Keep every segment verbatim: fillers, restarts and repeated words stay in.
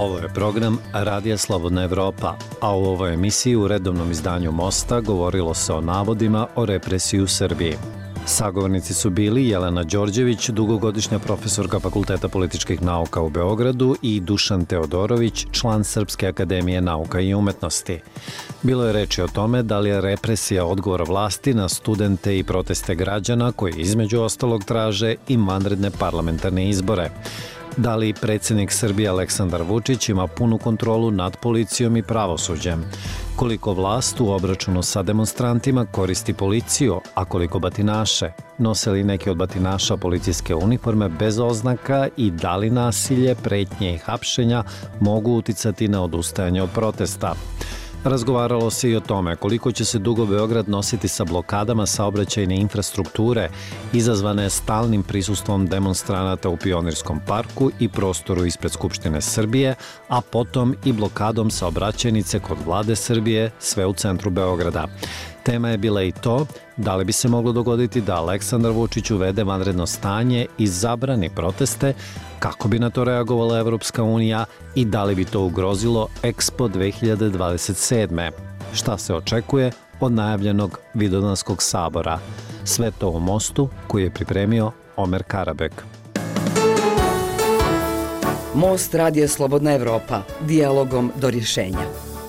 Ovo je program Radija Slobodna Evropa, a u ovoj emisiji u redovnom izdanju Mosta govorilo se o navodima o represiji u Srbiji. Sagovornici su bili Jelena Đorđević, dugogodišnja profesorka Fakulteta političkih nauka u Beogradu, i Dušan Teodorović, član Srpske akademije nauka i umetnosti. Bilo je reči o tome da li je represija odgovor vlasti na studente i proteste građana koji između ostalog traže i vanredne parlamentarne izbore. Da li predsjednik Srbije Aleksandar Vučić ima punu kontrolu nad policijom i pravosuđem? Koliko vlast u obračunu sa demonstrantima koristi policiju, a koliko batinaše? Nose li neki od batinaša policijske uniforme bez oznaka i da li nasilje, pretnje i hapšenja mogu uticati na odustajanje od protesta? Razgovaralo se i o tome koliko će se dugo Beograd nositi sa blokadama saobraćajne infrastrukture izazvane stalnim prisustvom demonstranata u Pionirskom parku i prostoru ispred Skupštine Srbije, a potom i blokadom saobraćajnice kod Vlade Srbije, sve u centru Beograda. Tema je bila i to da li bi se moglo dogoditi da Aleksandar Vučić uvede vanredno stanje i zabrani proteste, kako bi na to reagovala Evropska unija i da li bi to ugrozilo Expo dve hiljade dvadeset sedme. Šta se očekuje od najavljenog Vidovdanskog sabora? Sve to u Mostu koji je pripremio Omer Karabek. Most Radija Slobodna Evropa. Dijalogom do rješenja.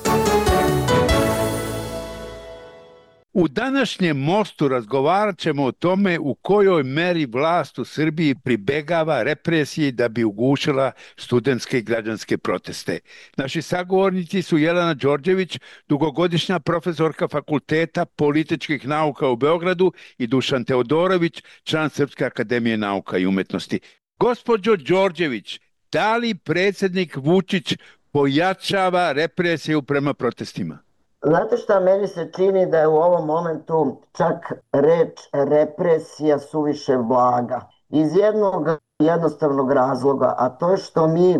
U današnjem Mostu razgovarat ćemo o tome u kojoj meri vlast u Srbiji pribegava represiji da bi ugušila studentske i građanske proteste. Naši sagovornici su Jelena Đorđević, dugogodišnja profesorka Fakulteta političkih nauka u Beogradu, i Dušan Teodorović, član Srpske akademije nauka i umetnosti. Gospođo Đorđević, da li predsjednik Vučić pojačava represiju prema protestima? Znate šta, meni se čini da je u ovom momentu čak reč represija suviše blaga. Iz jednog jednostavnog razloga, a to je što mi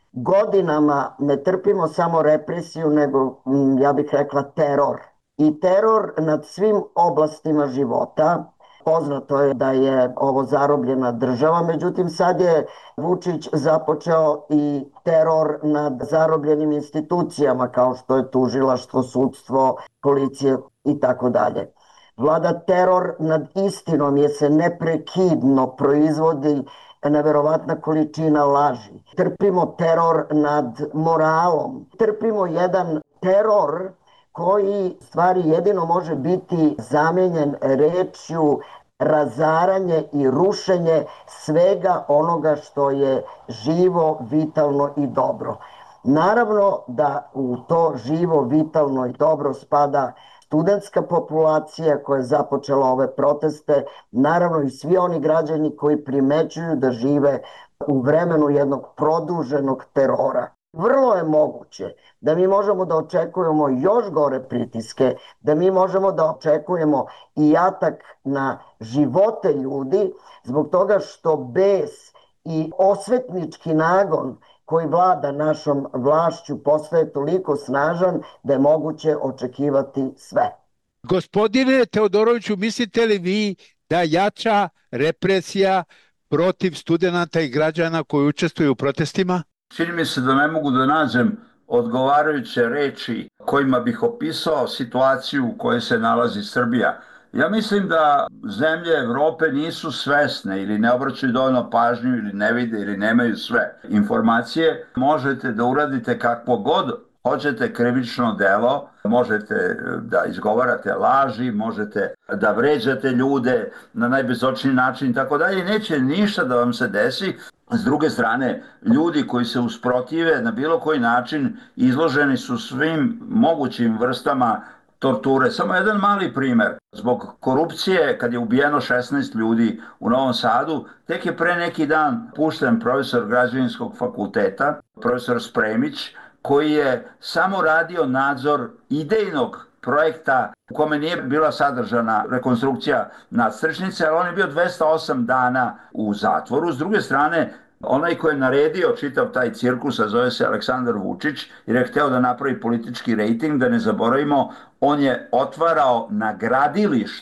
godinama ne trpimo samo represiju, nego, ja bih rekla, teror. I teror nad svim oblastima života. Poznato je da je ovo zarobljena država, međutim sad je Vučić započeo i teror nad zarobljenim institucijama kao što je tužilaštvo, sudstvo, policije i tako dalje. Vlada teror nad istinom jer se neprekidno proizvodi neverovatna količina laži. Trpimo teror nad moralom, trpimo jedan teror koji stvari jedino može biti zamijenjen rečju razaranje i rušenje svega onoga što je živo, vitalno i dobro. Naravno da u to živo, vitalno i dobro spada studentska populacija koja je započela ove proteste, naravno i svi oni građani koji primećuju da žive u vremenu jednog produženog terora. Vrlo je moguće da mi možemo da očekujemo još gore pritiske, da mi možemo da očekujemo i atak na živote ljudi zbog toga što bes i osvetnički nagon koji vlada našom vlašću postaje toliko snažan da je moguće očekivati sve. Gospodine Teodoroviću, mislite li vi da jača represija protiv studenata i građana koji učestvuju u protestima? Čini mi se da ne mogu da nađem odgovarajuće reči kojima bih opisao situaciju u kojoj se nalazi Srbija. Ja mislim da zemlje Evrope nisu svesne ili ne obraćaju dovoljno pažnju ili ne vide ili nemaju sve informacije. Možete da uradite kakvo god hoćete krivično delo, možete da izgovarate laži, možete da vređate ljude na najbezočniji način i tako dalje. Neće ništa da vam se desi. S druge strane, ljudi koji se usprotive na bilo koji način izloženi su svim mogućim vrstama torture. Samo jedan mali primer. Zbog korupcije, kad je ubijeno šesnaest ljudi u Novom Sadu, tek je pre neki dan pušten profesor građevinskog fakulteta, profesor Spremić, koji je samo radio nadzor idejnog projekta u kome nije bila sadržana rekonstrukcija nadstrešnice, ali on je bio dvesta osam dana u zatvoru. S druge strane, onaj koji je naredio čitav taj cirkus, a zove se Aleksandar Vučić, jer je hteo da napravi politički rejting, da ne zaboravimo, on je otvarao na gradilištu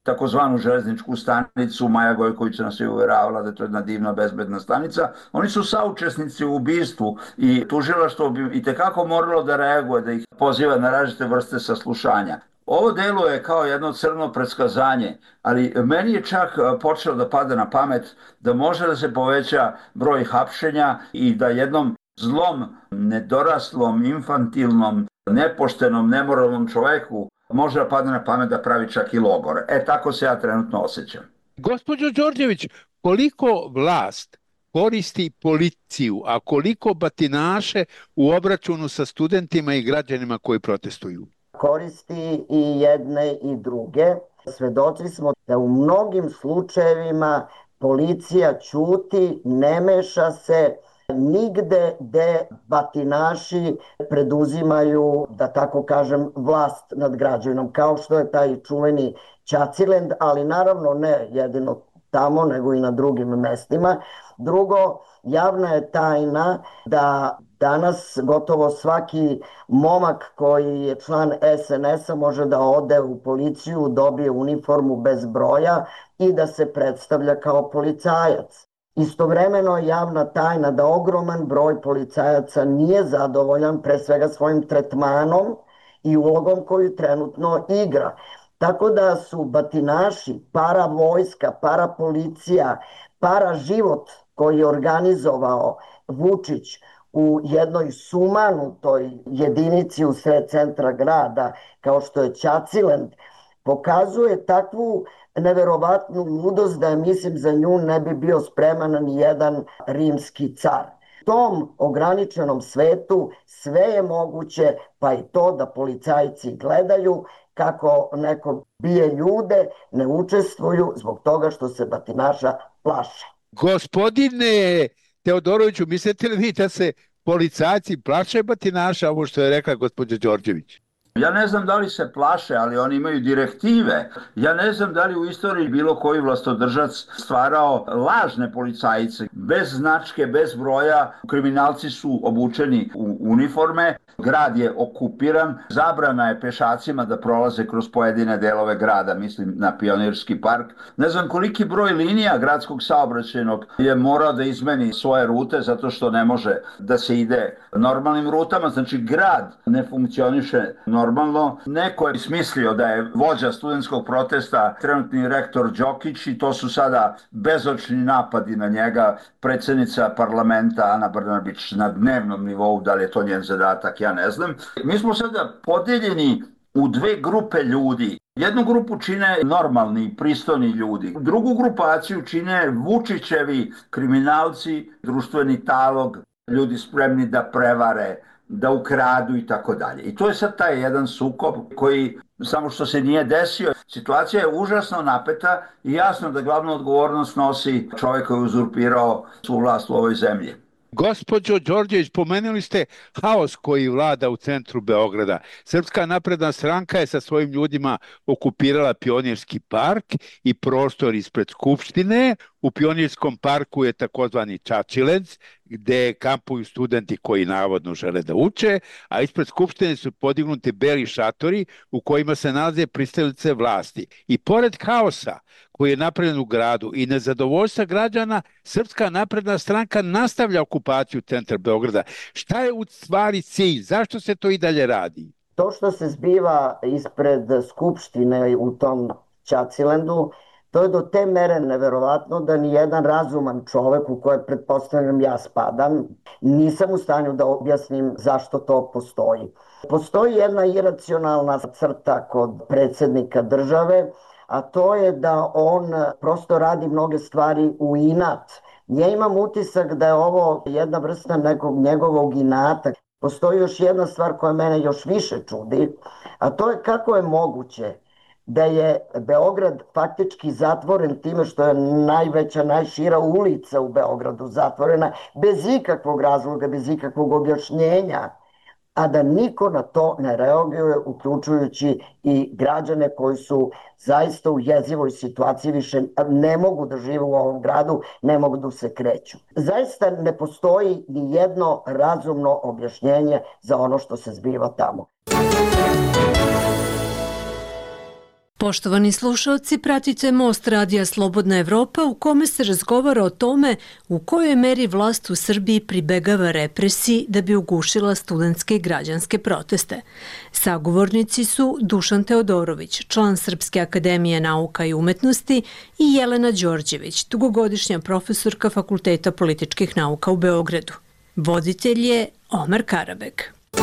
takozvanu železničku stanicu. Maja Gojković nas je uveravala da je to jedna divna, bezbedna stanica. Oni su saučesnici u ubistvu i tužilaštvo bi itekako moralo da reaguje, da ih poziva na različite vrste saslušanja. Ovo delo je kao jedno crno predskazanje, ali meni je čak počelo da pada na pamet da može da se poveća broj hapšenja i da jednom zlom, nedoraslom, infantilnom, nepoštenom, nemoralnom čoveku može da padne na pamet da pravi čak i logor. E, tako se ja trenutno osjećam. Gospođo Đorđević, koliko vlast koristi policiju, a koliko batinaše u obračunu sa studentima i građanima koji protestuju? Koristi i jedne i druge. Svedoci smo da u mnogim slučajevima policija ćuti, ne meša se nigde gde batinaši preduzimaju, da tako kažem, vlast nad građanom, kao što je taj čuveni Ćacilend, ali naravno ne jedino tamo, nego i na drugim mestima. Drugo, javna je tajna da danas gotovo svaki momak koji je član es en es-a može da ode u policiju, dobije uniformu bez broja i da se predstavlja kao policajac. Istovremeno je javna tajna da ogroman broj policajaca nije zadovoljan pre svega svojim tretmanom i ulogom koju trenutno igra. Tako da su batinaši, para vojska, para policija, para život koji je organizovao Vučić u jednoj sumanutoj jedinici u sred centra grada, kao što je Ćacilend, pokazuje takvu neverovatnu ludost da je, mislim, za nju ne bi bio spreman ni jedan rimski car. U tom ograničenom svetu sve je moguće, pa i to da policajci gledaju kako neko bije ljude, ne učestvuju zbog toga što se batinaša plaše. Gospodine Teodoroviću, mislite li vi da se policajci plaše batinaša, ovo što je rekla gospođa Đorđević? Ja ne znam da li se plaše, ali oni imaju direktive. Ja ne znam da li u istoriji bilo koji vlastodržac stvarao lažne policajce. Bez značke, bez broja, kriminalci su obučeni u uniforme, grad je okupiran, zabrana je pešacima da prolaze kroz pojedine delove grada, mislim na Pionirski park. Ne znam koliki broj linija gradskog saobraćajnog je morao da izmeni svoje rute zato što ne može da se ide normalnim rutama. Znači grad ne funkcioniše normalno. Normalno, neko je smislio da je vođa studentskog protesta trenutni rektor Đokić i to su sada bezočni napadi na njega, predsjednica parlamenta Ana Brnabić na dnevnom nivou, da li je to njen zadatak, ja ne znam. Mi smo sada podeljeni u dve grupe ljudi. Jednu grupu čine normalni, pristojni ljudi. Drugu grupaciju čine Vučićevi kriminalci, društveni talog, ljudi spremni da prevare, da ukradu i tako dalje. I to je sad taj jedan sukob koji samo što se nije desio. Situacija je užasno napeta i jasno da glavnu odgovornost nosi čovjek koji je uzurpirao svu vlast u ovoj zemlji. Gospođo Đorđević, pomenuli ste haos koji vlada u centru Beograda. Srpska napredna stranka je sa svojim ljudima okupirala Pionirski park i prostor ispred Skupštine. U Pionirskom parku je takozvani Ćacilend, gde kampuju studenti koji navodno žele da uče, a ispred Skupštine su podignuti beli šatori u kojima se nalaze pristalice vlasti. I pored haosa koji je napravljen u gradu i nezadovoljstva građana, Srpska napredna stranka nastavlja okupaciju centra Beograda. Šta je u stvari cilj? Zašto se to i dalje radi? To što se zbiva ispred Skupštine u tom Ćacilendu, to je do te mere neverovatno da ni jedan razuman čovek, u koje pretpostavljam ja spadam, nisam u stanju da objasnim zašto to postoji. Postoji jedna iracionalna crta kod predsjednika države, a to je da on prosto radi mnoge stvari u inat. Ja imam utisak da je ovo jedna vrsta nekog njegovog inata. Postoji još jedna stvar koja mene još više čudi, a to je kako je moguće da je Beograd faktički zatvoren time što je najveća, najšira ulica u Beogradu zatvorena bez ikakvog razloga, bez ikakvog objašnjenja, a da niko na to ne reaguje, uključujući i građane koji su zaista u jezivoj situaciji, više ne mogu da žive u ovom gradu, ne mogu da se kreću. Zaista ne postoji ni jedno razumno objašnjenje za ono što se zbiva tamo. Poštovani slušalci, pratite Most radija Slobodna Evropa u kome se razgovara o tome u kojoj meri vlast u Srbiji pribegava represiji da bi ugušila studentske i građanske proteste. Sagovornici su Dušan Teodorović, član Srpske akademije nauka i umetnosti, i Jelena Đorđević, dugogodišnja profesorka Fakulteta političkih nauka u Beogradu. Voditelj je Omer Karabeg.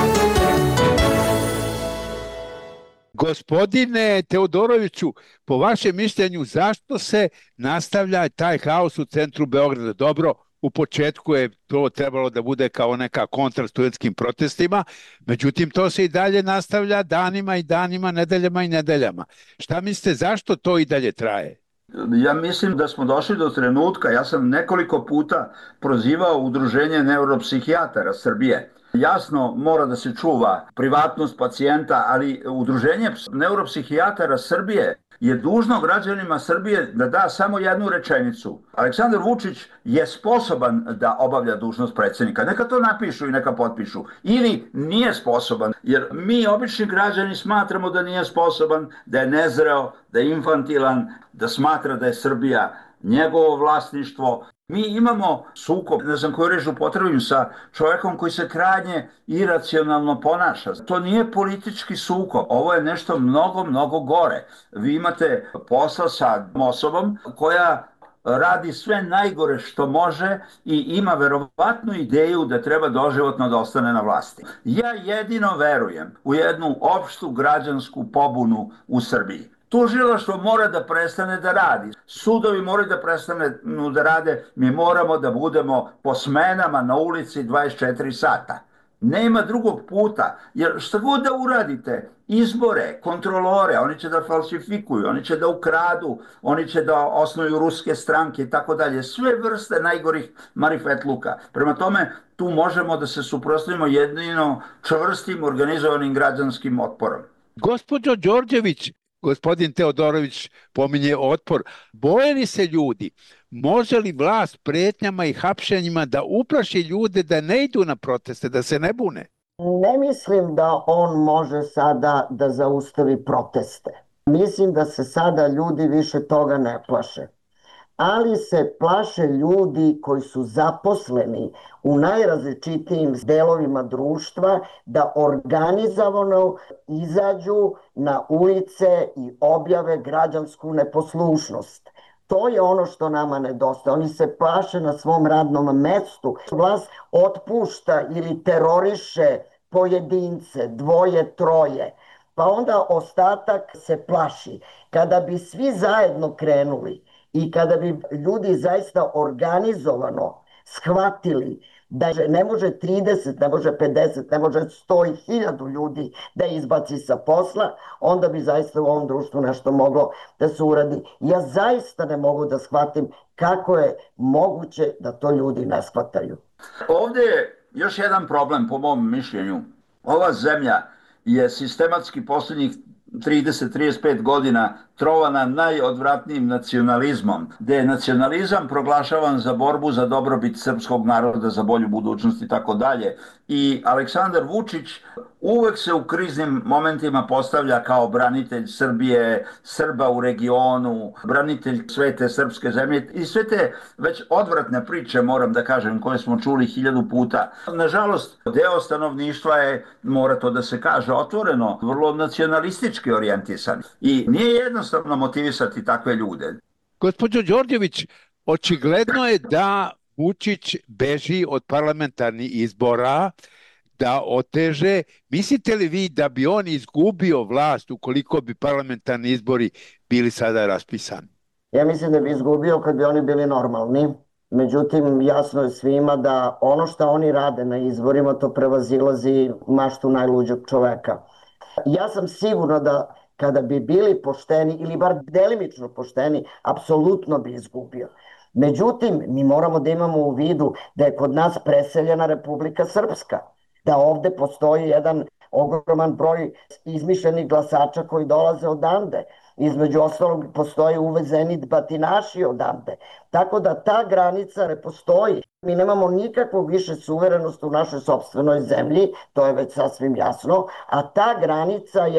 Gospodine Teodoroviću, po vašem mišljenju, zašto se nastavlja taj haos u centru Beograda? Dobro, u početku je to trebalo da bude kao neka kontra studentskim protestima, međutim to se i dalje nastavlja danima i danima, nedeljama i nedeljama. Šta mislite, zašto to i dalje traje? Ja mislim da smo došli do trenutka, ja sam nekoliko puta prozivao Udruženje neuropsihijatara Srbije. Jasno, mora da se čuva privatnost pacijenta, ali Udruženje neuropsihijatara Srbije je dužno građanima Srbije da da samo jednu rečenicu. Aleksandar Vučić je sposoban da obavlja dužnost predsjednika. Neka to napišu i neka potpišu. Ili nije sposoban, jer mi obični građani smatramo da nije sposoban, da je nezreo, da je infantilan, da smatra da je Srbija njegovo vlasništvo. Mi imamo sukob, ne znam koju reč upotrebim, sa čovjekom koji se krajnje iracionalno ponaša. To nije politički sukob, ovo je nešto mnogo, mnogo gore. Vi imate posla sa osobom koja radi sve najgore što može i ima verovatnu ideju da treba doživotno da ostane na vlasti. Ja jedino verujem u jednu opštu građansku pobunu u Srbiji. Tužilaštvo mora da prestane da radi. Sudovi moraju da prestane da rade. Mi moramo da budemo po smenama na ulici dvadeset četiri sata. Nema drugog puta. Jer šta god da uradite, izbore, kontrolore, oni će da falsifikuju, oni će da ukradu, oni će da osnuju ruske stranke i tako dalje. Sve vrste najgorih marifetluka. Prema tome, tu možemo da se suprotstavimo jedino čvrstim organizovanim građanskim otporom. Gospođo Đorđević, gospodin Teodorović pominje otpor. Boje li se ljudi? Može li vlast pretnjama i hapšenjima da uplaši ljude da ne idu na proteste, da se ne bune? Ne mislim da on može sada da zaustavi proteste. Mislim da se sada ljudi više toga ne plaše. Ali se plaše ljudi koji su zaposleni u najrazličitijim delovima društva da organizovano izađu na ulice i objave građansku neposlušnost. To je ono što nama nedostaje. Oni se plaše na svom radnom mestu. Vlast otpušta ili teroriše pojedince, dvoje, troje. Pa onda ostatak se plaši. Kada bi svi zajedno krenuli i kada bi ljudi zaista organizovano shvatili da ne može trideset, ne može pedeset, ne može sto i hiljadu ljudi da izbaci sa posla, onda bi zaista u ovom društvu nešto moglo da se uradi. Ja zaista ne mogu da shvatim kako je moguće da to ljudi ne shvataju. Ovdje je još jedan problem po mom mišljenju. Ova zemlja je sistematski posljednjih trideset do trideset pet godina trovana najodvratnijim nacionalizmom, gde je nacionalizam proglašavan za borbu za dobrobit srpskog naroda, za bolju budućnost i tako dalje. I Aleksandar Vučić uvek se u kriznim momentima postavlja kao branitelj Srbije, Srba u regionu, branitelj sve te srpske zemlje i sve te već odvratne priče, moram da kažem, koje smo čuli hiljadu puta. Nažalost, deo stanovništva je, mora to da se kaže otvoreno, vrlo nacionalistički orijentisan. I nije jednostavno motivisati takve ljude. Gospođo Đorđević, očigledno je da Vučić beži od parlamentarnih izbora, da oteže. Mislite li vi da bi on izgubio vlast ukoliko bi parlamentarni izbori bili sada raspisani? Ja mislim da bi izgubio kad bi oni bili normalni. Međutim, jasno je svima da ono što oni rade na izborima, to prevazilazi maštu najluđeg čoveka. Ja sam sigurna da kada bi bili pošteni ili bar delimično pošteni, apsolutno bi izgubio. Međutim, mi moramo da imamo u vidu da je kod nas preseljena Republika Srpska, da ovde postoji jedan ogroman broj izmišljenih glasača koji dolaze odande. Između ostalog postoje uvezeni batinaši odande. Tako da ta granica ne postoji. Mi nemamo nikakvog više suverenosti u našoj sopstvenoj zemlji, to je već sasvim jasno, a ta granica je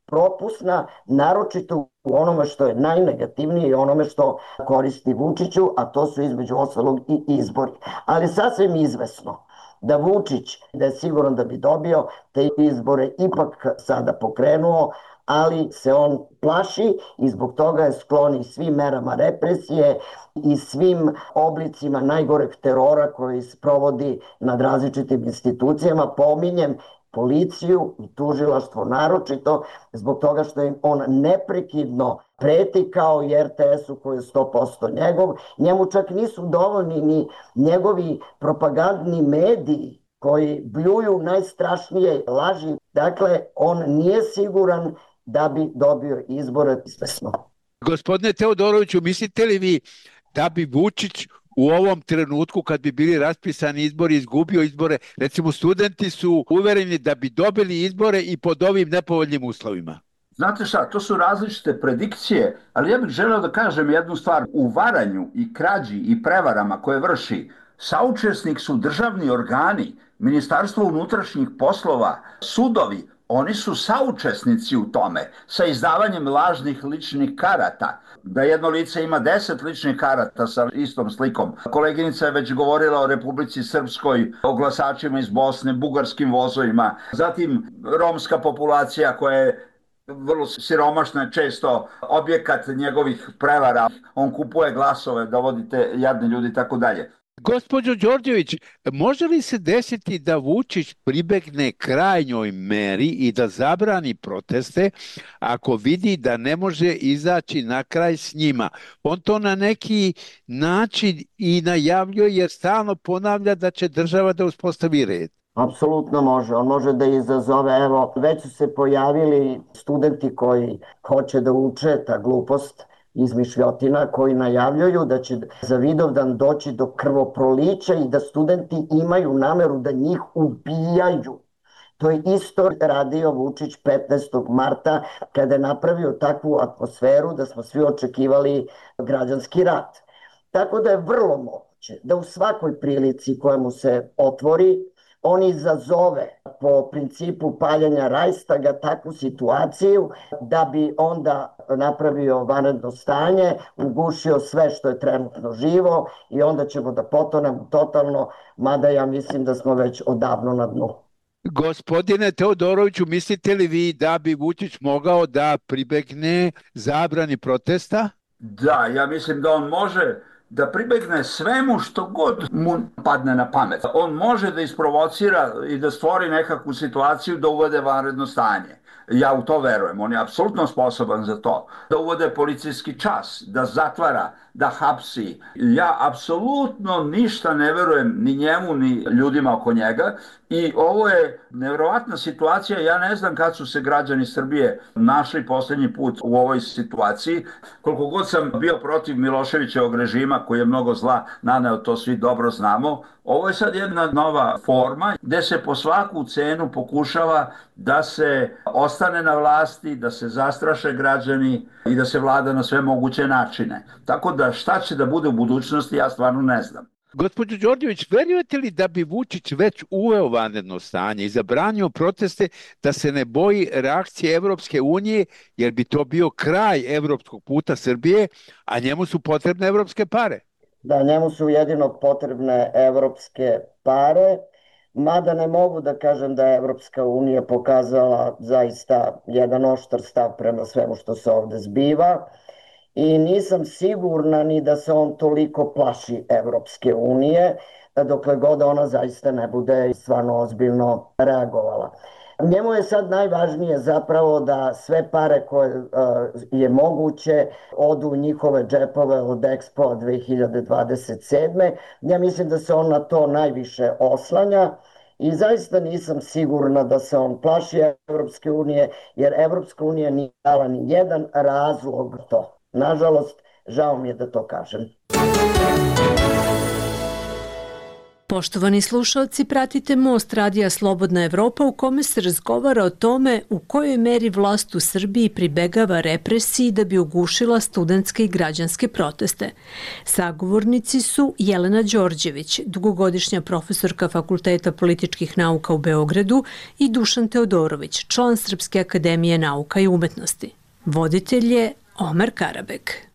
propusna, naročito u onome što je najnegativnije i onome što koristi Vučiću, a to su između ostalog i izbori. Ali sasvim izvesno da Vučić, da je siguran da bi dobio te izbore ipak sada pokrenuo, ali se on plaši i zbog toga je sklon i svim merama represije i svim oblicima najgoreg terora koji se provodi nad različitim institucijama. Pominjem policiju i tužilaštvo naročito zbog toga što im on neprekidno preti kao i er te esu koji je sto posto njegov. Njemu čak nisu dovoljni ni njegovi propagandni mediji koji bljuju najstrašnije laži. Dakle, on nije siguran da bi dobio izbore izvesno. Gospodine Teodoroviću, mislite li vi da bi Vučić u ovom trenutku kad bi bili raspisani izbori izgubio izbore? Recimo, studenti su uvereni da bi dobili izbore i pod ovim nepovoljnim uslovima. Znate šta, to su različite predikcije, ali ja bih želeo da kažem jednu stvar. U varanju i krađi i prevarama koje vrši saučesnik su državni organi, Ministarstvo unutrašnjih poslova, sudovi. Oni su saučesnici u tome sa izdavanjem lažnih ličnih karata. Da jedno lice ima deset ličnih karata sa istom slikom. Koleginica je već govorila o Republici Srpskoj, o glasačima iz Bosne, bugarskim vozovima. Zatim romska populacija koja je vrlo siromašna, često objekat njegovih prevara. On kupuje glasove, dovodite jadni ljudi i tako dalje. Gospođo Đorđević, može li se desiti da Vučić pribegne krajnjoj meri i da zabrani proteste ako vidi da ne može izaći na kraj s njima? On to na neki način i najavljuje jer stalno ponavlja da će država da uspostavi red. Apsolutno može. On može da izazove, evo, već su se pojavili studenti koji hoće da uče ta glupost, izmišljotina, koji najavljuju da će za Vidovdan doći do krvoprolića i da studenti imaju nameru da njih ubijaju. To je isto radio Vučić petnaestog marta kada je napravio takvu atmosferu da smo svi očekivali građanski rat. Tako da je vrlo moguće da u svakoj prilici koja mu se otvori on izazove po principu paljenja Rajstaga takvu situaciju da bi onda napravio vanredno stanje, ugušio sve što je trenutno živo i onda ćemo da potonemo totalno, mada ja mislim da smo već odavno na dnu. Gospodine Teodoroviću, mislite li vi da bi Vučić mogao da pribegne zabrani protesta? Da, ja mislim da on može da pribegne svemu što god mu padne na pamet. On može da isprovocira i da stvori nekakvu situaciju da uvede vanredno stanje. Ja u to verujem, on je apsolutno sposoban za to. Da uvode policijski čas, da zatvara, da hapsi. Ja apsolutno ništa ne verujem ni njemu, ni ljudima oko njega. I ovo je nevjerovatna situacija. Ja ne znam kad su se građani Srbije našli poslednji put u ovoj situaciji. Koliko god sam bio protiv Miloševićevog režima, koji je mnogo zla naneo, to svi dobro znamo. Ovo je sad jedna nova forma gde se po svaku cenu pokušava da se ostane na vlasti, da se zastraše građani i da se vlada na sve moguće načine. Tako da šta će da bude u budućnosti, ja stvarno ne znam. Gospođo Đorđević, verujete li da bi Vučić već uveo vanredno stanje i zabranio proteste da se ne boji reakcije Evropske unije, jer bi to bio kraj evropskog puta Srbije, a njemu su potrebne evropske pare? Da, njemu su jedino potrebne evropske pare, mada ne mogu da kažem da je Evropska unija pokazala zaista jedan oštar stav prema svemu što se ovde zbiva. I nisam sigurna ni da se on toliko plaši Evropske unije, dokle god ona zaista ne bude stvarno ozbiljno reagovala. Njemu je sad najvažnije zapravo da sve pare koje uh, je moguće odu u njihove džepove od Expo dve hiljade dvadeset sedme. Ja mislim da se on na to najviše oslanja. I zaista nisam sigurna da se on plaši Evropske unije, jer Evropska unija nije dala ni jedan razlog to. Nažalost, žao mi je da to kažem. Poštovani slušalci, pratite Most radija Slobodna Evropa u kome se razgovara o tome u kojoj meri vlast u Srbiji pribegava represiji da bi ugušila studentske i građanske proteste. Sagovornici su Jelena Đorđević, dugogodišnja profesorka Fakulteta političkih nauka u Beogradu, i Dušan Teodorović, član Srpske akademije nauka i umetnosti. Voditelj je Omer Karabek.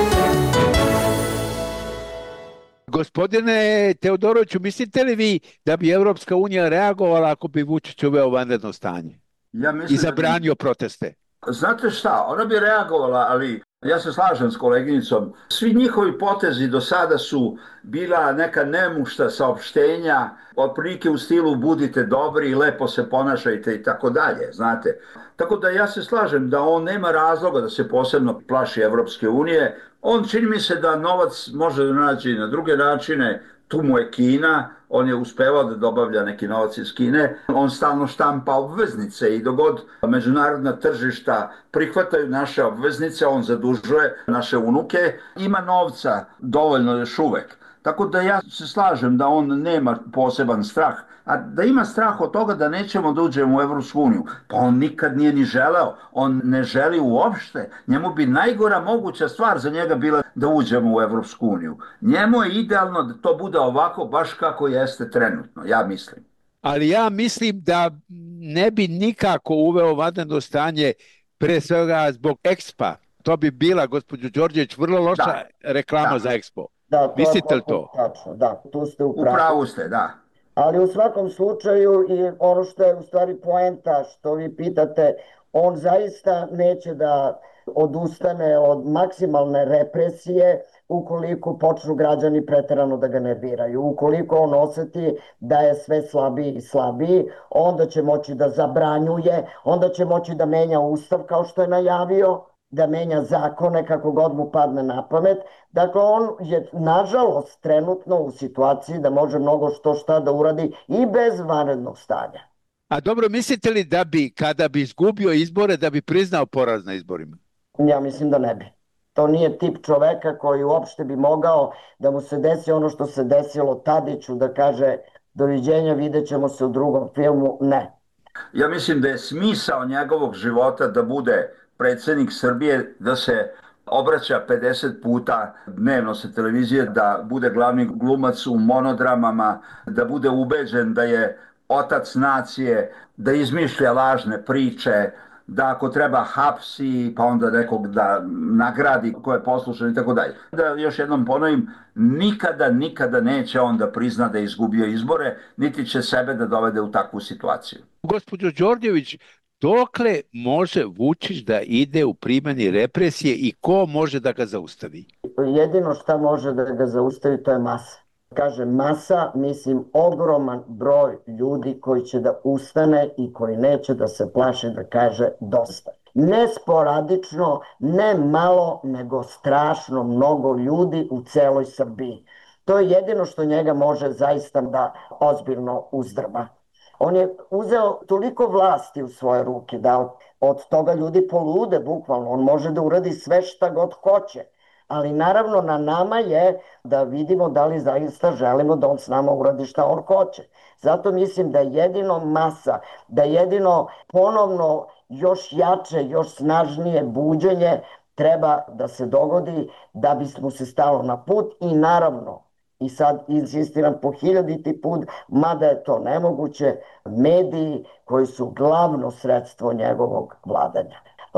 Gospodine Teodoroviću, mislite li vi da bi Evropska unija reagovala ako bi Vučić uveo vanredno stanje Ja mislim i zabranio da bi... proteste? Znate šta, ona bi reagovala, ali ja se slažem s koleginicom. Svi njihovi potezi do sada su bila neka nemušta saopštenja, otprilike u stilu budite dobri i lepo se ponašajte i tako dalje, znate. Tako da ja se slažem da on nema razloga da se posebno plaši Evropske unije. On čini mi se da novac može da nađe na druge načine, tu mu je Kina, on je uspevao da dobavlja neki novac iz Kine, on stalno štampa obveznice i dogod međunarodna tržišta prihvataju naše obveznice, on zadužuje naše unuke, ima novca dovoljno još uvek. Tako da ja se slažem da on nema poseban strah, a da ima strah od toga da nećemo da uđemo u Evropsku uniju, pa on nikad nije ni želeo, on ne želi uopšte, njemu bi najgora moguća stvar za njega bila da uđemo u Evropsku uniju. Njemu je idealno da to bude ovako baš kako jeste trenutno, ja mislim. Ali ja mislim da ne bi nikako uveo vanredno stanje, pre svega zbog Expa. To bi bila, gospođo Đorđević, vrlo loša da. reklama da. za Expo. Da, to mislite li to? Tačno, da, tu ste u pravu. U pravu ste, da. Ali u svakom slučaju, i ono što je u stvari poenta što vi pitate, on zaista neće da odustane od maksimalne represije ukoliko počnu građani preterano da ga nerviraju. Ukoliko on oseti da je sve slabiji i slabiji, onda će moći da zabranjuje, onda će moći da menja ustav kao što je najavio, da menja zakone kako god mu padne na pamet. Dakle, on je nažalost trenutno u situaciji da može mnogo što šta da uradi i bez vanrednog stanja. A dobro, mislite li da bi, kada bi izgubio izbore, da bi priznao poraz na izborima? Ja mislim da ne bi. To nije tip čoveka koji uopšte bi mogao da mu se desi ono što se desilo Tadiću, da kaže doviđenja, vidjet ćemo se u drugom filmu. Ne. Ja mislim da je smisao njegovog života da bude predsjednik Srbije, da se obraća pedeset puta dnevno sa televizije, da bude glavni glumac u monodramama, da bude ubeđen da je otac nacije, da izmišlja lažne priče, da ako treba hapsi, pa onda nekog da nagradi ko je poslušan i tako dalje. Da još jednom ponovim, nikada, nikada neće on da prizna da je izgubio izbore, niti će sebe da dovede u takvu situaciju. Gospođo Đorđević, dokle može Vučić da ide u primjeni represije i ko može da ga zaustavi? Jedino šta može da ga zaustavi to je masa. Kaže masa, mislim ogroman broj ljudi koji će da ustane i koji neće da se plaše da kaže dosta. Ne sporadično, ne malo, nego strašno mnogo ljudi u celoj Srbiji. To je jedino što njega može zaista da ozbiljno uzdrma. On je uzeo toliko vlasti u svoje ruke da od toga ljudi polude bukvalno. On može da uradi sve šta god hoće. Ali naravno na nama je da vidimo da li zaista želimo da on s nama uradi šta on hoće. Zato mislim da jedino masa, da jedino ponovno još jače, još snažnije buđenje treba da se dogodi da bismo se stalo na put i naravno, i sad insistiram po hiljaditi put, mada je to nemoguće, mediji koji su glavno sredstvo njegovog vladanja.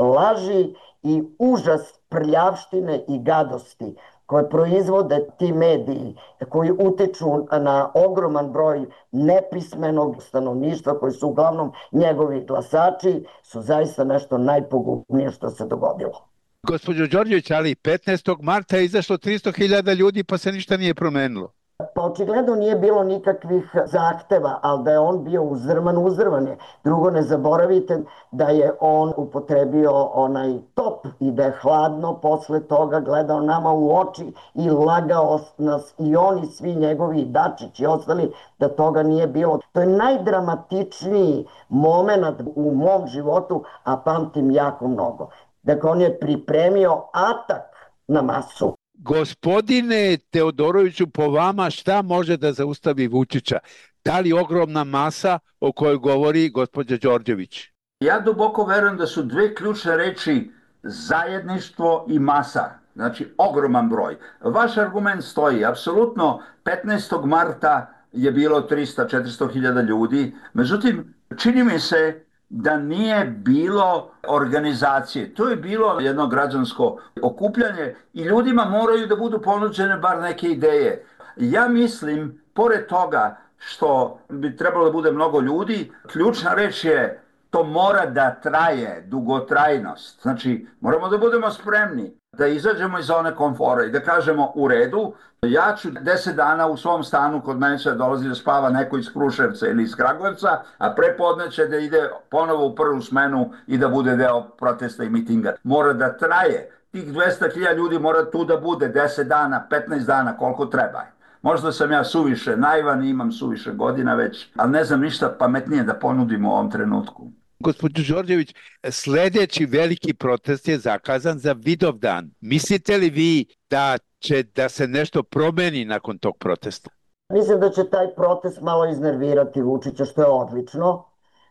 Laži i užas prljavštine i gadosti koje proizvode ti mediji, koji utiču na ogroman broj nepismenog stanovništva, koji su uglavnom njegovi glasači, su zaista nešto najpogubnije što se dogodilo. Gospođo Đorđević, ali petnaestog marta je izašlo tristo hiljada ljudi pa se ništa nije promenilo. Pa očigledno nije bilo nikakvih zahteva, ali da je on bio uzdrman, uzdrman je. Drugo, ne zaboravite da je on upotrebio onaj top i da je hladno posle toga gledao nama u oči i lagao nas i oni, svi njegovi Dačić i ostali, da toga nije bilo. To je najdramatičniji moment u mom životu, a pamtim jako mnogo. Dakle, on je pripremio atak na masu. Gospodine Teodoroviću, po vama šta može da zaustavi Vučića? Da li ogromna masa o kojoj govori gospođa Đorđević? Ja duboko verujem da su dve ključne reči zajedništvo i masa. Znači, ogroman broj. Vaš argument stoji. Apsolutno, petnaestog marta je bilo trista do četiristo hiljada ljudi. Međutim, čini mi se da nije bilo organizacije. To je bilo jedno građansko okupljanje i ljudima moraju da budu ponuđene bar neke ideje. Ja mislim, pored toga što bi trebalo da bude mnogo ljudi, ključna reč je to mora da traje, dugotrajnost. Znači, moramo da budemo spremni da izađemo iz zone komfora i da kažemo u redu, ja ću deset dana u svom stanu, kod mene će dolazi da spava neko iz Kruševca ili iz Kragujevca, a prepodne će da ide ponovo u prvu smenu i da bude deo protesta i mitinga. Mora da traje. Tih dvesta hiljada ljudi mora tu da bude deset dana, petnaest dana, koliko treba. Možda sam ja suviše naivan i imam suviše godina već, ali ne znam ništa pametnije da ponudim u ovom trenutku. Gospođo Đorđević, sljedeći veliki protest je zakazan za Vidovdan. Mislite li vi da će da se nešto promeni nakon tog protesta? Mislim da će taj protest malo iznervirati Vučića, što je odlično.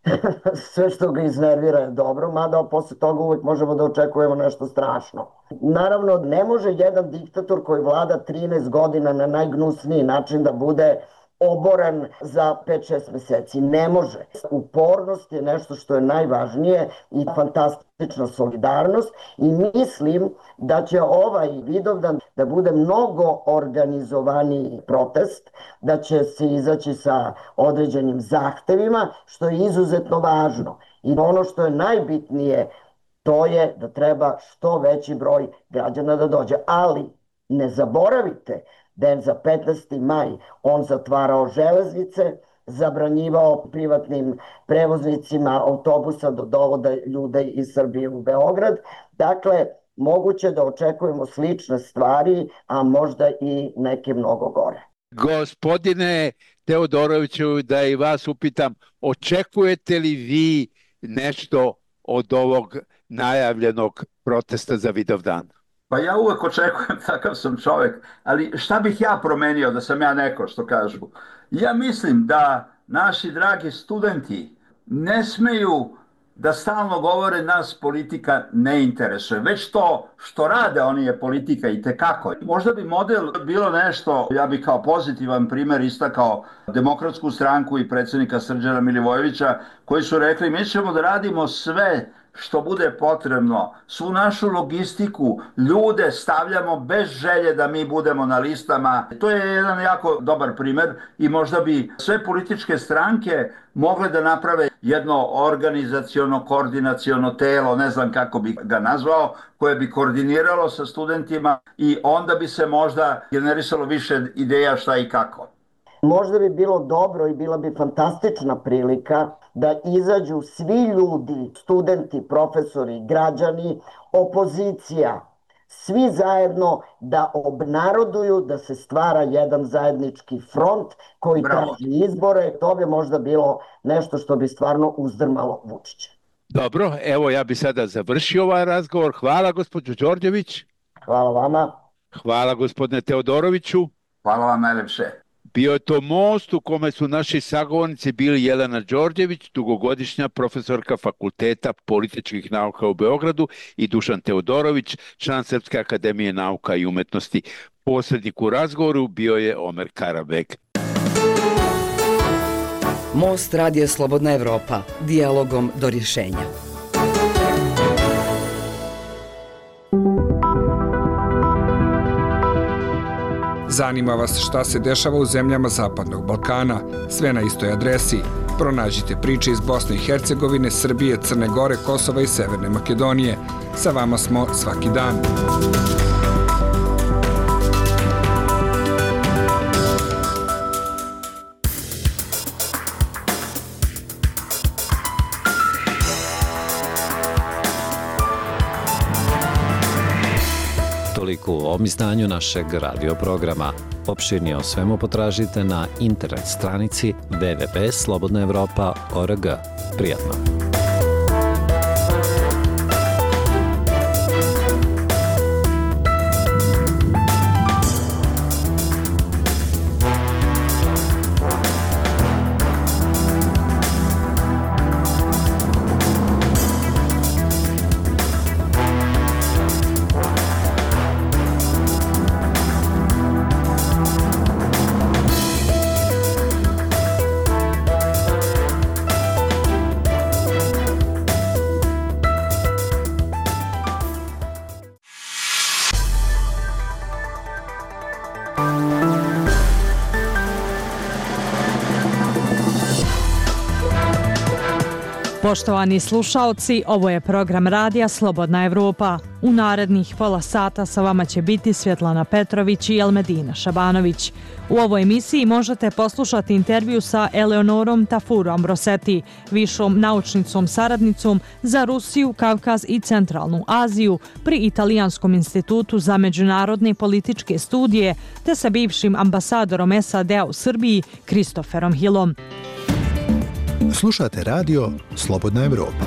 Sve što ga iznervira je dobro, mada posle toga uvek možemo da očekujemo nešto strašno. Naravno, ne može jedan diktator koji vlada trinaest godina na najgnusniji način da bude oboren za pet šest meseci. Ne može. Upornost je nešto što je najvažnije i fantastična solidarnost i mislim da će ovaj Vidovdan da bude mnogo organizovaniji protest, da će se izaći sa određenim zahtevima, što je izuzetno važno. I ono što je najbitnije, to je da treba što veći broj građana da dođe. Ali ne zaboravite da je za petnaesti maj on zatvarao železnice, zabranjivao privatnim prevoznicima autobusa da dovode ljude iz Srbije u Beograd. Dakle, moguće da očekujemo slične stvari, a možda i neke mnogo gore. Gospodine Teodoroviću, da i vas upitam, očekujete li vi nešto od ovog najavljenog protesta za Vidovdan? Pa ja uvek očekujem, takav sam čovjek, ali šta bih ja promenio da sam ja neko, što kažu? Ja mislim da naši dragi studenti ne smeju da stalno govore nas politika ne interesuje. Već to što rade oni je politika i tekako. Možda bi model bilo nešto, ja bih kao pozitivan primjer istakao Demokratsku stranku i predsjednika Srđana Milivojevića, koji su rekli mi ćemo da radimo sve što bude potrebno, svu našu logistiku, ljude stavljamo bez želje da mi budemo na listama. To je jedan jako dobar primjer i možda bi sve političke stranke mogle da naprave jedno organizaciono, koordinaciono telo, ne znam kako bi ga nazvao, koje bi koordiniralo sa studentima i onda bi se možda generisalo više ideja šta i kako. Možda bi bilo dobro i bila bi fantastična prilika da izađu svi ljudi, studenti, profesori, građani, opozicija, svi zajedno da obnaroduju, da se stvara jedan zajednički front koji Bravo. traži izbore. To bi možda bilo nešto što bi stvarno uzdrmalo Vučića. Dobro, evo ja bi sada završio ovaj razgovor. Hvala gospođo Đorđević. Hvala vama. Hvala gospodine Teodoroviću. Hvala vam najlepše. Bio je to most u kome su naši sagovornici bili Jelena Đorđević, dugogodišnja profesorka Fakulteta političkih nauka u Beogradu, i Dušan Teodorović, član Srpske akademije nauka i umetnosti. Posrednik u razgovoru bio je Omer Karabeg. Most Radija Slobodna Evropa, dijalogom do rješenja. Zanima vas šta se dešava u zemljama Zapadnog Balkana? Sve na istoj adresi. Pronađite priče iz Bosne i Hercegovine, Srbije, Crne Gore, Kosova i Severne Makedonije. Sa vama smo svaki dan. Toliko u ovom izdanju našeg radio programa. Opširnije o svemu potražite na internet stranici w w w tačka slobodna evropa tačka org. Prijatno! Poštovani slušaoci, ovo je program Radija Slobodna Evropa. U narednih pola sata sa vama će biti Svjetlana Petrović i Elmedina Šabanović. U ovoj emisiji možete poslušati intervju sa Eleonorom Tafurom Roseti, višom naučnicom saradnicom za Rusiju, Kavkaz i Centralnu Aziju pri Italijanskom institutu za međunarodne političke studije, te sa bivšim ambasadorom S A D-a u Srbiji, Kristoferom Hillom. Slušate radio Slobodna Evropa.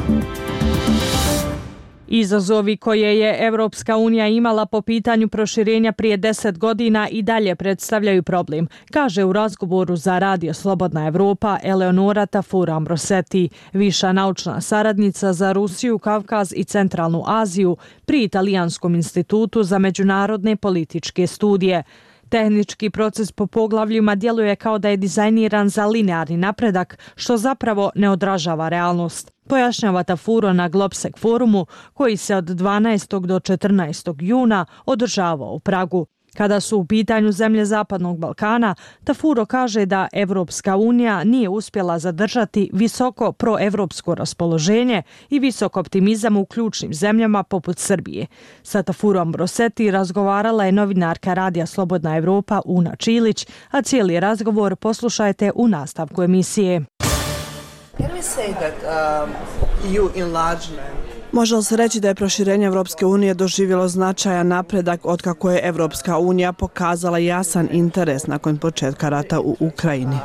Izazovi koje je Evropska unija imala po pitanju proširenja prije deset godina i dalje predstavljaju problem, kaže u razgovoru za radio Slobodna Evropa Eleonora Tafura Roseti, viša naučna saradnica za Rusiju, Kavkaz i Centralnu Aziju pri Italijanskom institutu za međunarodne političke studije. Tehnički proces po poglavljima djeluje kao da je dizajniran za linearni napredak, što zapravo ne odražava realnost. Pojašnjava Tafuro na Globsec forumu koji se od dvanaestog do četrnaestog juna održavao u Pragu. Kada su u pitanju zemlje Zapadnog Balkana, Tafuro kaže da Evropska unija nije uspjela zadržati visoko proevropsko raspoloženje i visok optimizam u ključnim zemljama poput Srbije. Sa Tafurom Roseti razgovarala je novinarka Radija Slobodna Evropa Una Čilić, a cijeli razgovor poslušajte u nastavku emisije. Može li se reći da je proširenje Evropske unije doživjelo značajan napredak otkako je Evropska unija pokazala jasan interes nakon početka rata u Ukrajini?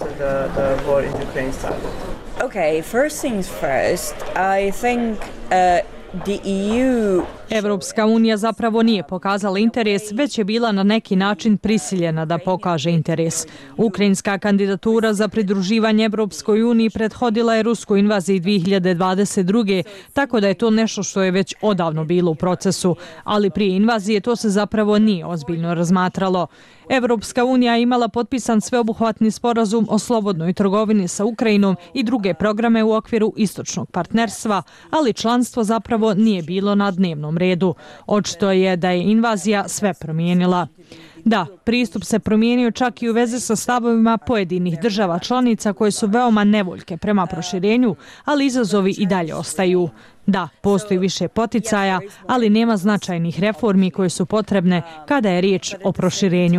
Okay, first things first, I think uh, the E U Evropska unija zapravo nije pokazala interes, već je bila na neki način prisiljena da pokaže interes. Ukrajinska kandidatura za pridruživanje Evropskoj uniji prethodila je ruskoj invaziji dvije hiljade dvadeset druge. tako da je to nešto što je već odavno bilo u procesu, ali prije invazije to se zapravo nije ozbiljno razmatralo. Evropska unija je imala potpisan sveobuhvatni sporazum o slobodnoj trgovini sa Ukrajinom i druge programe u okviru istočnog partnerstva, ali članstvo zapravo nije bilo na dnevnom redu. Očito je da je invazija sve promijenila. Da, pristup se promijenio čak i u vezi sa stavovima pojedinih država članica koje su veoma nevoljke prema proširenju, ali izazovi i dalje ostaju. Da, postoji više poticaja, ali nema značajnih reformi koje su potrebne kada je riječ o proširenju.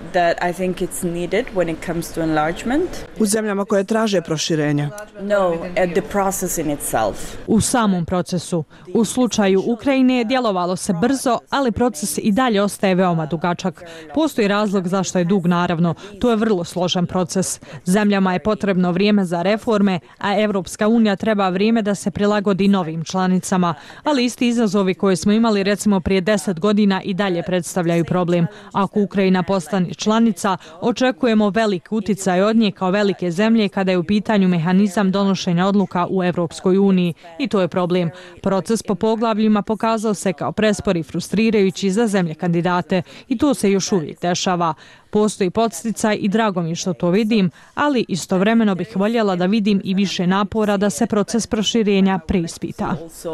U zemljama koje traže proširenje? U samom procesu. U slučaju Ukrajine djelovalo se brzo, ali proces i dalje ostaje veoma dugačak. Postoji razlog zašto je dug, naravno. To je vrlo složen proces. Zemljama je potrebno vrijeme za reforme, a Evropska unija treba vrijeme da se prilagodi novim članicama, ali isti izazovi koje smo imali recimo prije deset godina i dalje predstavljaju problem. Ako Ukrajina postane članica, očekujemo velik uticaj od nje kao velike zemlje kada je u pitanju mehanizam donošenja odluka u Evropskoj uniji i to je problem. Proces po poglavljima pokazao se kao prespor i frustrirajući za zemlje kandidate i to se još uvijek dešava. Postoji podsticaj i drago mi što to vidim, ali istovremeno bih voljela da vidim i više napora da se proces proširenja preispita.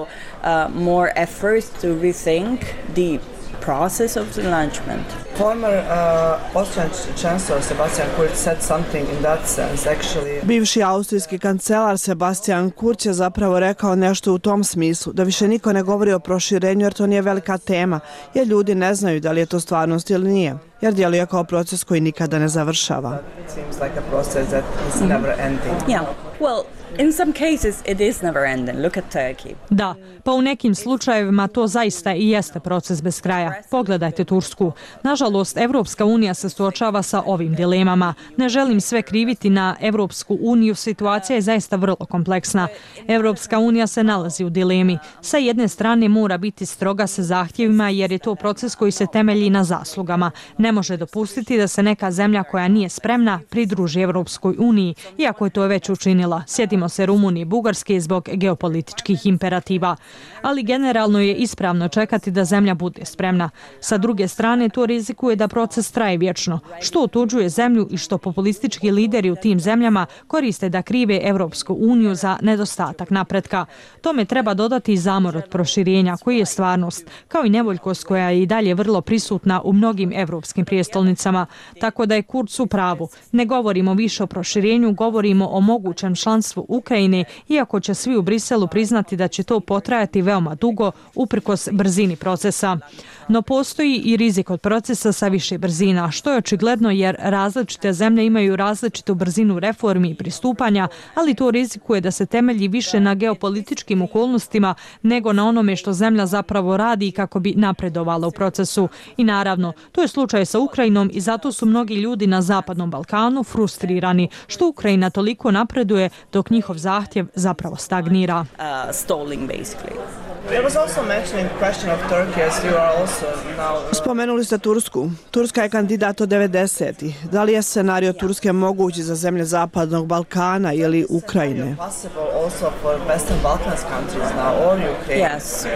process of enlargement. Former uh, Austrian Chancellor Sebastian Kurz said something in that sense actually. Bivši austrijski kancelar Sebastian Kurz je zapravo rekao nešto u tom smislu, da više niko ne govori o proširenju jer to nije velika tema, jer ljudi ne znaju da li je to stvarnost ili nije, jer djeluje kao proces koji nikada ne završava. It seems like a process that is never ending. Yeah. Well, in some cases it is never ending. Look at Turkey. Da, pa u nekim slučajevima to zaista i jeste proces bez kraja. Pogledajte Tursku. Nažalost, Evropska unija se suočava sa ovim dilemama. Ne želim sve kriviti na Evropsku uniju, situacija je zaista vrlo kompleksna. Evropska unija se nalazi u dilemi. Sa jedne strane mora biti stroga sa zahtjevima jer je to proces koji se temelji na zaslugama. Ne može dopustiti da se neka zemlja koja nije spremna pridruži Evropskoj uniji, iako je to već učinila. Sjetimo se Rumunije i Bugarske zbog geopolitičkih imperativa. Ali generalno je ispravno čekati da zemlja bude spremna. Sa druge strane, to rizikuje da proces traje vječno, što otuđuje zemlju i što populistički lideri u tim zemljama koriste da krive Evropsku uniju za nedostatak napretka. Tome treba dodati i zamor od proširenja, koji je stvarnost, kao i nevoljkost koja je i dalje vrlo prisutna u mnogim evropskim prijestolnicama. Tako da je Kurz u pravu. Ne govorimo više o proširenju, govorimo o mogućem članstvu Ukrajine, iako će svi u Briselu priznati da će to potrajati veoma dugo uprkos brzini procesa. No postoji i rizik od procesa sa više brzina, što je očigledno jer različite zemlje imaju različitu brzinu reformi i pristupanja, ali to rizikuje da se temelji više na geopolitičkim okolnostima nego na onome što zemlja zapravo radi kako bi napredovala u procesu. I naravno, to je slučaj sa Ukrajinom i zato su mnogi ljudi na Zapadnom Balkanu frustrirani što Ukrajina toliko napreduje dok njihov zahtjev zapravo stagnira. Uh, stalling basically. Spomenuli ste Tursku. Turska je kandidat od devedesetih. Da li je scenario Turske mogući za zemlje Zapadnog Balkana ili Ukrajine? Yes.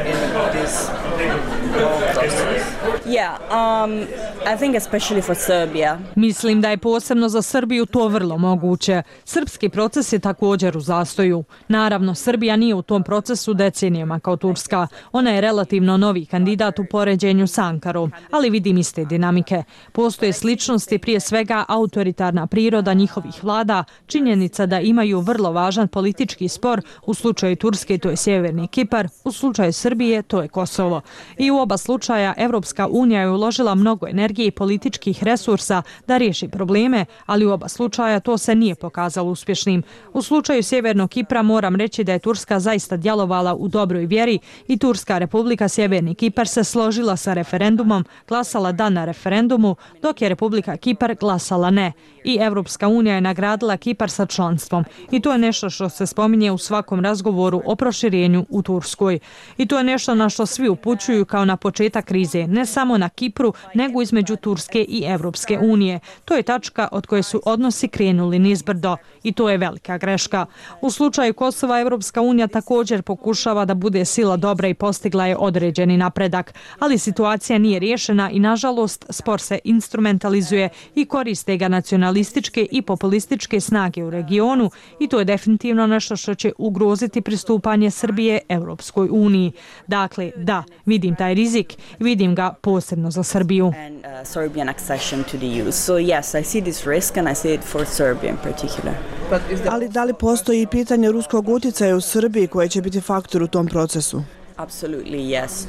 Yeah, um, I think especially for Serbia. Mislim da je posebno za Srbiju to vrlo moguće. Srpski proces je također u zastoju. Naravno, Srbija nije u tom procesu decenijama kao Turska. Ona je relativno novi kandidat u poređenju s Ankarom, ali vidim iste dinamike. Postoje sličnosti, prije svega autoritarna priroda njihovih vlada, činjenica da imaju vrlo važan politički spor, u slučaju Turske to je Sjeverni Kipar, u slučaju Srbije to je Kosovo. I u oba slučaja Evropska unija je uložila mnogo energije i političkih resursa da riješi probleme, ali u oba slučaja to se nije pokazalo uspješnim. U slučaju Sjevernog Kipra moram reći da je Turska zaista djelovala u dobroj vjeri i Turska Republika Sjeverni Kipar se složila sa referendumom, glasala da na referendumu, dok je Republika Kipar glasala ne. I Evropska unija je nagradila Kipar sa članstvom. I to je nešto što se spominje u svakom razgovoru o proširenju u Turskoj. I to je nešto na što svi upućuju kao na početak krize, ne samo na Kipru, nego između Turske i Evropske unije. To je tačka od koje su odnosi krenuli nizbrdo i to je velika greška. U slučaju Kosova Evropska unija također pokušava da bude sila dobra i postigla je određeni napredak, ali situacija nije riješena i nažalost spor se instrumentalizuje i koriste ga nacionalističke i populističke snage u regionu i to je definitivno nešto što će ugroziti pristupanje Srbije Evropskoj uniji. Dakle, da, vidim taj rizik, vidim ga posebno za Srbiju. And uh, Serbian accession to the E U. So yes, I see this risk and I see it for Serbia in particular. Ali da li postoji pitanje ruskog utjecaja u Srbiji koje će biti faktor u tom procesu? Absolutely yes.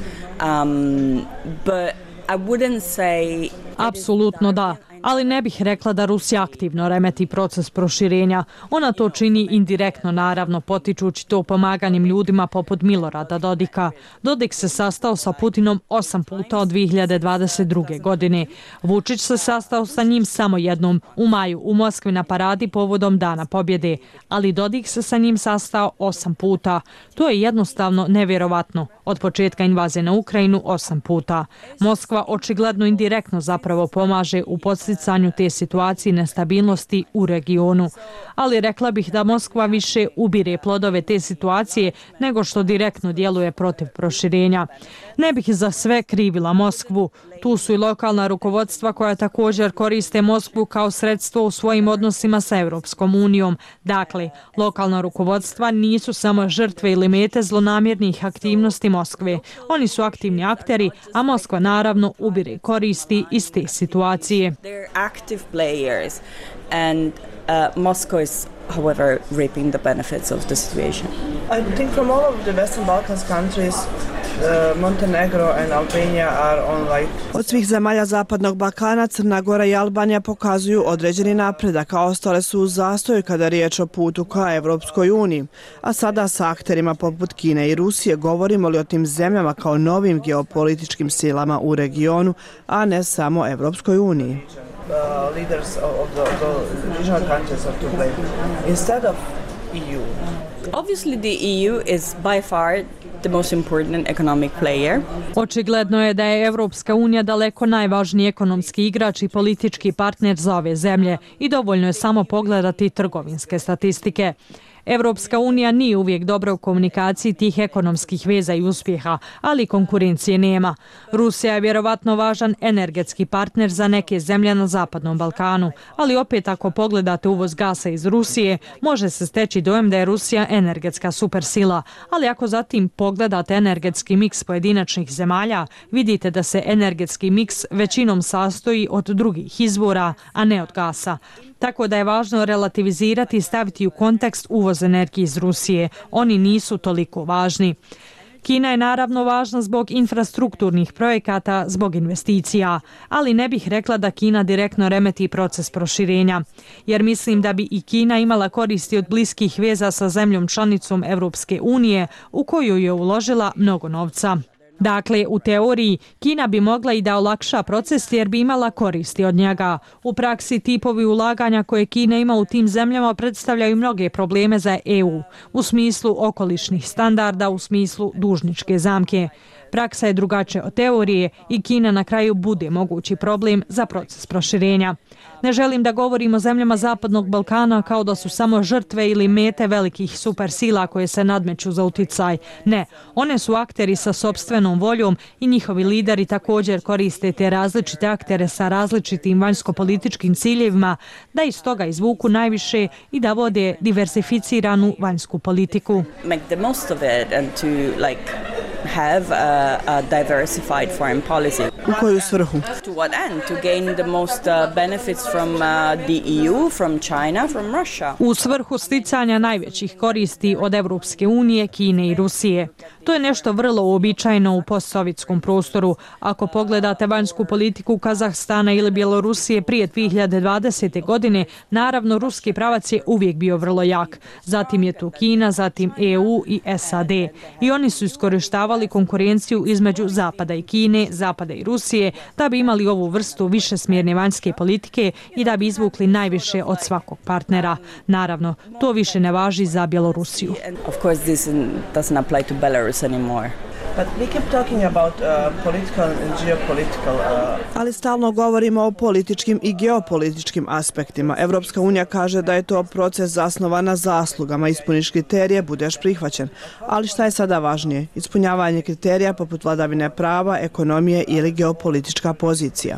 Um, but I wouldn't say... Apsolutno da. Ali ne bih rekla da Rusija aktivno remeti proces proširenja. Ona to čini indirektno, naravno, potičući to pomaganjem ljudima poput Milorada Dodika. Dodik se sastao sa Putinom osam puta od dvije hiljade dvadeset druge. godine. Vučić se sastao sa njim samo jednom, u maju, u Moskvi na paradi povodom Dana pobjede. Ali Dodik se sa njim sastao osam puta. To je jednostavno nevjerovatno. Od početka invazije na Ukrajinu osam puta. Moskva očigledno indirektno zapravo pomaže u podsticanju te situacije nestabilnosti u regionu. Ali rekla bih da Moskva više ubire plodove te situacije nego što direktno djeluje protiv proširenja. Ne bih za sve krivila Moskvu. Tu su i lokalna rukovodstva koja također koriste Moskvu kao sredstvo u svojim odnosima sa Evropskom unijom. Dakle, lokalna rukovodstva nisu samo žrtve ili mete zlonamjernih aktivnosti Moskve. Oni su aktivni akteri, a Moskva naravno ubire koristi iz te situacije. They're active players and uh, Moscow is however reaping the benefits of the situation. I think from all of the Western Balkans countries uh, Montenegro and Albania are on like... Od svih zemalja Zapadnog Balkana, Crna Gora i Albanija pokazuju određeni napredak, a ostale su u zastoju kada je riječ o putu ka Evropskoj uniji. A sada sa akterima poput Kine i Rusije govorimo li o tim zemljama kao novim geopolitičkim silama u regionu, a ne samo Evropskoj uniji. Uh, leaders of the, of the regional countries are to blame instead of E U. Obviously the E U is by far the most important economic player. Očigledno je da je Evropska unija daleko najvažniji ekonomski igrač i politički partner za ove zemlje i dovoljno je samo pogledati trgovinske statistike. Evropska unija nije uvijek dobra u komunikaciji tih ekonomskih veza i uspjeha, ali konkurencije nema. Rusija je vjerovatno važan energetski partner za neke zemlje na Zapadnom Balkanu, ali opet ako pogledate uvoz gasa iz Rusije, može se steći dojam da je Rusija energetska supersila, ali ako zatim pogledate energetski miks pojedinačnih zemalja, vidite da se energetski miks većinom sastoji od drugih izvora, a ne od gasa. Tako da je važno relativizirati i staviti u kontekst uvoz energije iz Rusije. Oni nisu toliko važni. Kina je naravno važna zbog infrastrukturnih projekata, zbog investicija, ali ne bih rekla da Kina direktno remeti proces proširenja, jer mislim da bi i Kina imala koristi od bliskih veza sa zemljom članicom Evropske unije u koju je uložila mnogo novca. Dakle, u teoriji, Kina bi mogla i da olakša proces jer bi imala koristi od njega. U praksi, tipovi ulaganja koje Kina ima u tim zemljama predstavljaju mnoge probleme za E U, u smislu okolišnih standarda, u smislu dužničke zamke. Praksa je drugačija od teorije i Kina na kraju bude mogući problem za proces proširenja. Ne želim da govorim o zemljama Zapadnog Balkana kao da su samo žrtve ili mete velikih supersila koje se nadmeću za uticaj. Ne, one su akteri sa sopstvenom voljom i njihovi lideri također koriste te različite aktere sa različitim vanjsko-političkim ciljevima da iz toga izvuku najviše i da vode diversificiranu vanjsku politiku. Make the most of it and to like have a, a diversified foreign policy. U koju svrhu? To what end? To gain the most uh, benefits from uh, the E U, from China, from Russia. U svrhu sticanja najvećih koristi od Evropske unije, Kine i Rusije. To je nešto vrlo uobičajeno u postsovjetskom prostoru. Ako pogledate vanjsku politiku Kazahstana ili Bjelorusije prije dvije hiljade dvadesete. godine, naravno ruski pravac je uvijek bio vrlo jak. Zatim je tu Kina, zatim E U i S A D. I oni su iskorištavali konkurenciju između Zapada i Kine, Zapada i Rusije, da bi imali ovu vrstu višesmjerne vanjske politike i da bi izvukli najviše od svakog partnera. Naravno, to više ne važi za Bjelorusiju. Of course this doesn't apply to Belarus anymore. But we keep talking about uh, political and geopolitical. Uh... Ali stalno govorimo o političkim i geopolitičkim aspektima. Evropska unija kaže da je to proces zasnovan na zaslugama. Ispuniš kriterije, budeš prihvaćen. Ali šta je sada važnije? Ispunjavanje kriterija poput vladavine prava, ekonomije ili geopolitička pozicija?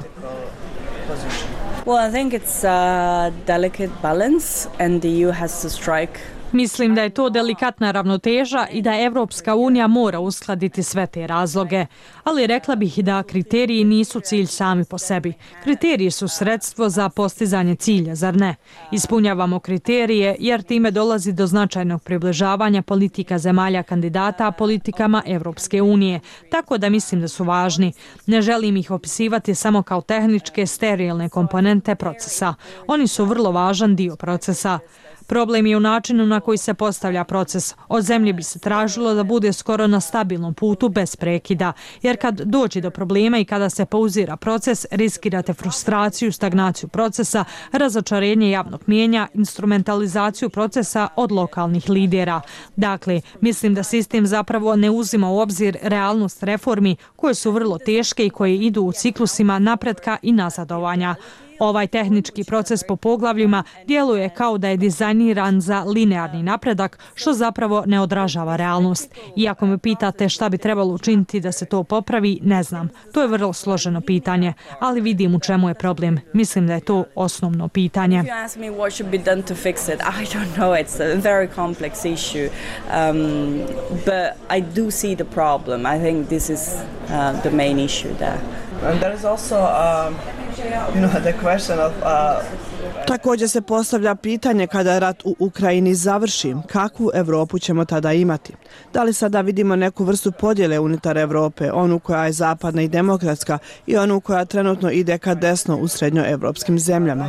Well, I think it's a delicate balance and the E U has to strike. Mislim da je to delikatna ravnoteža i da Evropska unija mora uskladiti sve te razloge. Ali rekla bih i da kriteriji nisu cilj sami po sebi. Kriteriji su sredstvo za postizanje cilja, zar ne? Ispunjavamo kriterije jer time dolazi do značajnog približavanja politika zemalja kandidata politikama Evropske unije. Tako da mislim da su važni. Ne želim ih opisivati samo kao tehničke, sterilne komponente procesa. Oni su vrlo važan dio procesa. Problem je u načinu na koji se postavlja proces. Od zemlje bi se tražilo da bude skoro na stabilnom putu bez prekida, jer kad dođe do problema i kada se pauzira proces, riskirate frustraciju, stagnaciju procesa, razočarenje javnog mijenja, instrumentalizaciju procesa od lokalnih lidera. Dakle, mislim da sistem zapravo ne uzima u obzir realnost reformi koje su vrlo teške i koje idu u ciklusima napretka i nazadovanja. Ovaj tehnički proces po poglavljima djeluje kao da je dizajniran za linearni napredak, što zapravo ne odražava realnost. Iako me pitate šta bi trebalo učiniti da se to popravi, ne znam. To je vrlo složeno pitanje, ali vidim u čemu je problem. Mislim da je to osnovno pitanje. If you ask me what should be done to fix it, I don't know. It's a very complex issue. Um, but I do see the problem. I think this is uh, the main issue there. And there is also, um, you know, the question of... Uh... Također se postavlja pitanje kada rat u Ukrajini završi, kakvu Evropu ćemo tada imati? Da li sada vidimo neku vrstu podjele unutar Evrope, onu koja je zapadna i demokratska i onu koja trenutno ide ka desno u srednjoevropskim zemljama?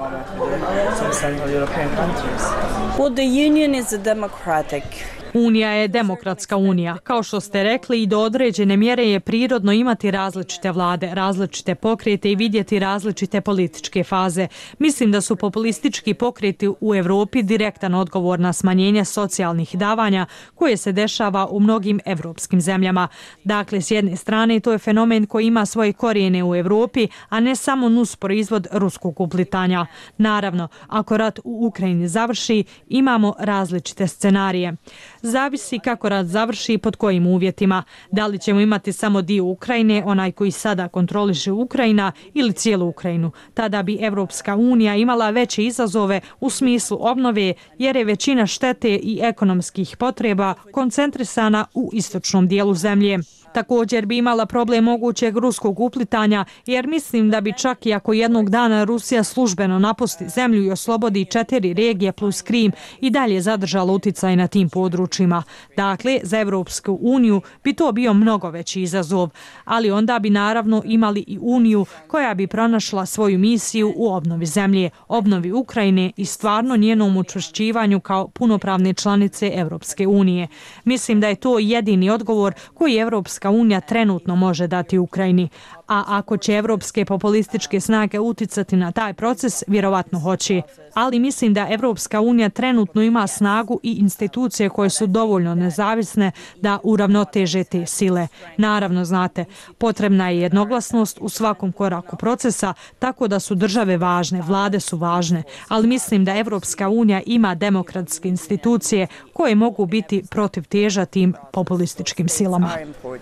Well, the union is a democratic. Unija je demokratska unija. Kao što ste rekli, i do određene mjere je prirodno imati različite vlade, različite pokrete i vidjeti različite političke faze. Mislim da su populistički pokreti u Evropi direktan odgovor na smanjenje socijalnih davanja koje se dešava u mnogim evropskim zemljama. Dakle, s jedne strane, to je fenomen koji ima svoje korijene u Evropi, a ne samo nus proizvod ruskog uplitanja. Naravno, ako rat u Ukrajini završi, imamo različite scenarije. Zavisi kako rat završi i pod kojim uvjetima. Da li ćemo imati samo dio Ukrajine, onaj koji sada kontroliše Ukrajina, ili cijelu Ukrajinu. Tada bi Evropska unija imala veće izazove u smislu obnove, jer je većina štete i ekonomskih potreba koncentrisana u istočnom dijelu zemlje. Također bi imala problem mogućeg ruskog uplitanja, jer mislim da bi čak i ako jednog dana Rusija službeno napusti zemlju i oslobodi četiri regije plus Krim i dalje zadržala uticaj na tim područjima. Dakle, za Evropsku uniju bi to bio mnogo veći izazov, ali onda bi naravno imali i uniju koja bi pronašla svoju misiju u obnovi zemlje, obnovi Ukrajine i stvarno njenom učvršćivanju kao punopravne članice Evropske unije. Mislim da je to jedini odgovor koji Evropska unija trenutno može dati Ukrajini. A ako će evropske populističke snage uticati na taj proces, vjerovatno hoće. Ali mislim da Evropska unija trenutno ima snagu i institucije koje su dovoljno nezavisne da uravnoteže te sile. Naravno, znate, potrebna je jednoglasnost u svakom koraku procesa, tako da su države važne, vlade su važne, ali mislim da Evropska unija ima demokratske institucije koje mogu biti protiv teža tim populističkim silama.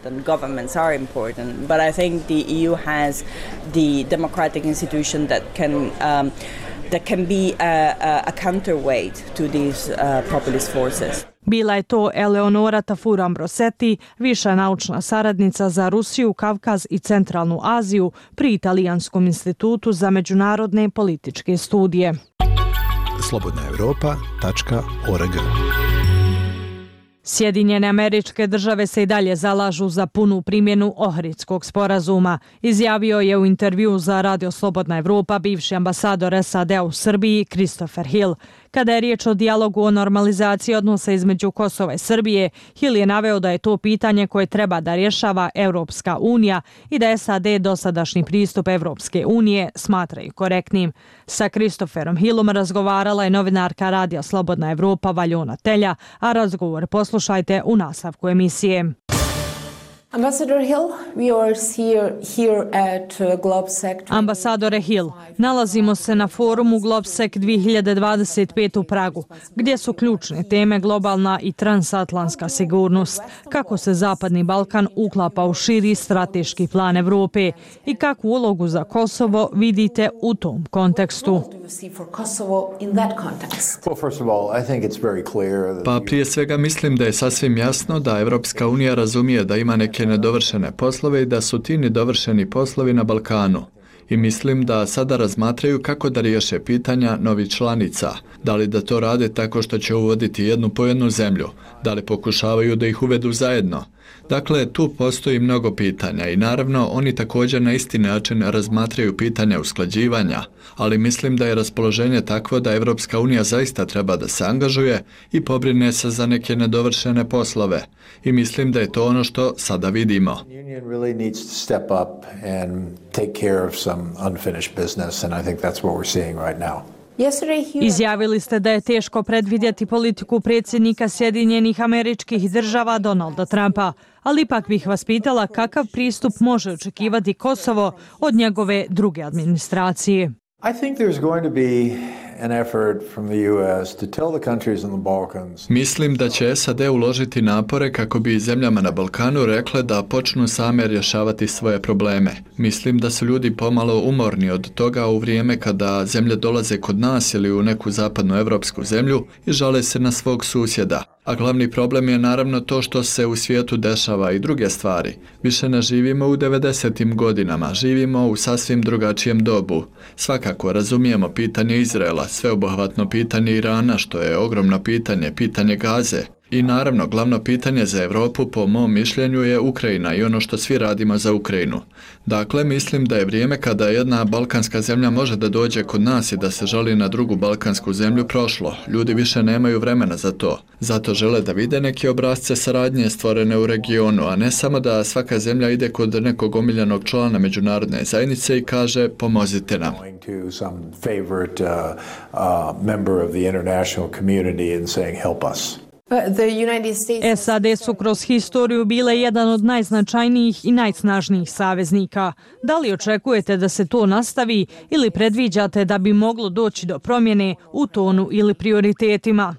E U has the democratic institution that can um, that can be a, a, a counterweight to these uh, populist forces. Bila je to Eleonora Tafur-Ambrosetti, viša naučna saradnica za Rusiju, Kavkaz i Centralnu Aziju pri Italijanskom institutu za međunarodne političke studije. slobodna europa tačka org. Sjedinjene Američke Države se i dalje zalažu za punu primjenu Ohridskog sporazuma, izjavio je u intervju za Radio Slobodna Evropa bivši ambasador S A D-a u Srbiji Christopher Hill. Kada je riječ o dijalogu o normalizaciji odnosa između Kosova i Srbije, Hill je naveo da je to pitanje koje treba da rješava Evropska unija i da S A D dosadašnji pristup Evropske unije smatraju korektnim. Sa Christopherom Hillom razgovarala je novinarka Radija Slobodna Evropa Valjona Telja, a razgovor poslušajte u nastavku emisije. Ambassador Hill, we are here, here at GlobSec. Ambasadore Hill, nalazimo se na forumu GlobSec dvije hiljade dvadeset pet u Pragu, gdje su ključne teme globalna i transatlantska sigurnost, kako se Zapadni Balkan uklapa u širi strateški plan Evrope i kakvu ulogu za Kosovo vidite u tom kontekstu. Pa prije svega mislim da je sasvim jasno da Evropska unija razumije da ima neke nedovršene poslove i da su ti nedovršeni poslovi na Balkanu. I mislim da sada razmatraju kako da riješe pitanja novih članica. Da li da to rade tako što će uvoditi jednu po jednu zemlju? Da li pokušavaju da ih uvedu zajedno? Dakle, tu postoji mnogo pitanja i naravno oni također na isti način razmatraju pitanja usklađivanja, ali mislim da je raspoloženje takvo da Evropska unija zaista treba da se angažuje i pobrine se za neke nedovršene poslove. I mislim da je to ono što sada vidimo. Izjavili ste da je teško predvidjeti politiku predsjednika Sjedinjenih Američkih Država Donalda Trumpa, ali ipak bih vas pitala kakav pristup može očekivati Kosovo od njegove druge administracije. Mislim da će S A D uložiti napore kako bi zemljama na Balkanu rekle da počnu same rješavati svoje probleme. Mislim da su ljudi pomalo umorni od toga u vrijeme kada zemlje dolaze kod nas ili u neku zapadnu evropsku zemlju i žale se na svog susjeda. A glavni problem je naravno to što se u svijetu dešava i druge stvari. Više ne živimo u devedesetim godinama, živimo u sasvim drugačijem dobu. Svakako razumijemo pitanje Izraela, sveobuhvatno pitanje Irana, što je ogromno pitanje, pitanje Gaze. I naravno, glavno pitanje za Europu, po mom mišljenju, je Ukrajina i ono što svi radimo za Ukrajinu. Dakle, mislim da je vrijeme kada jedna balkanska zemlja može da dođe kod nas i da se žali na drugu balkansku zemlju prošlo. Ljudi više nemaju vremena za to. Zato žele da vide neke obrazce saradnje stvorene u regionu, a ne samo da svaka zemlja ide kod nekog omiljenog člana međunarodne zajednice i kaže pomozite nam. S A D su kroz historiju bile jedan od najznačajnijih i najsnažnijih saveznika. Da li očekujete da se to nastavi ili predviđate da bi moglo doći do promjene u tonu ili prioritetima?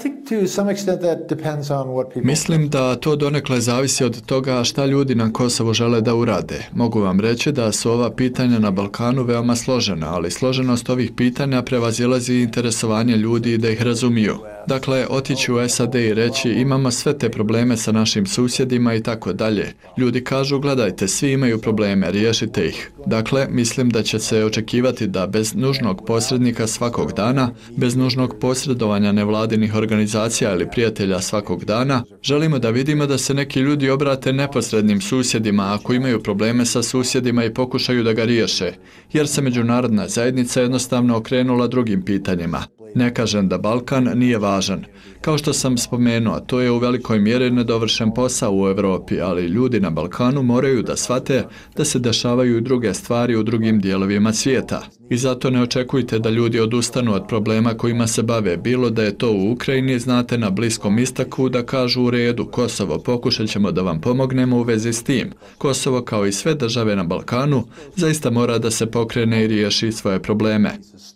Mislim da to donekle zavisi od toga šta ljudi na Kosovu žele da urade. Mogu vam reći da su ova pitanja na Balkanu veoma složena, ali složenost ovih pitanja prevazilazi interesovanje ljudi da ih razumiju. Dakle, otići u S A D i reći imamo sve te probleme sa našim susjedima i tako dalje. Ljudi kažu gledajte, svi imaju probleme, riješite ih. Dakle, mislim da će se očekivati da bez nužnog posrednika svakog dana, bez nužnog posredovanja nevladinih organizacija ili prijatelja svakog dana, želimo da vidimo da se neki ljudi obrate neposrednim susjedima ako imaju probleme sa susjedima i pokušaju da ga riješe, jer se međunarodna zajednica jednostavno okrenula drugim pitanjima. Ne kažem da Balkan nije važan. Kao što sam spomenuo, to je u velikoj mjeri nedovršen posao u Europi, ali ljudi na Balkanu moraju da shvate da se dešavaju i druge stvari u drugim dijelovima svijeta. I zato ne očekujte da ljudi odustanu od problema kojima se bave, bilo da je to u Ukrajini, znate, na Bliskom istoku, da kažu u redu, Kosovo, pokušat ćemo da vam pomognemo u vezi s tim. Kosovo, kao i sve države na Balkanu, zaista mora da se pokrene i riješi svoje probleme.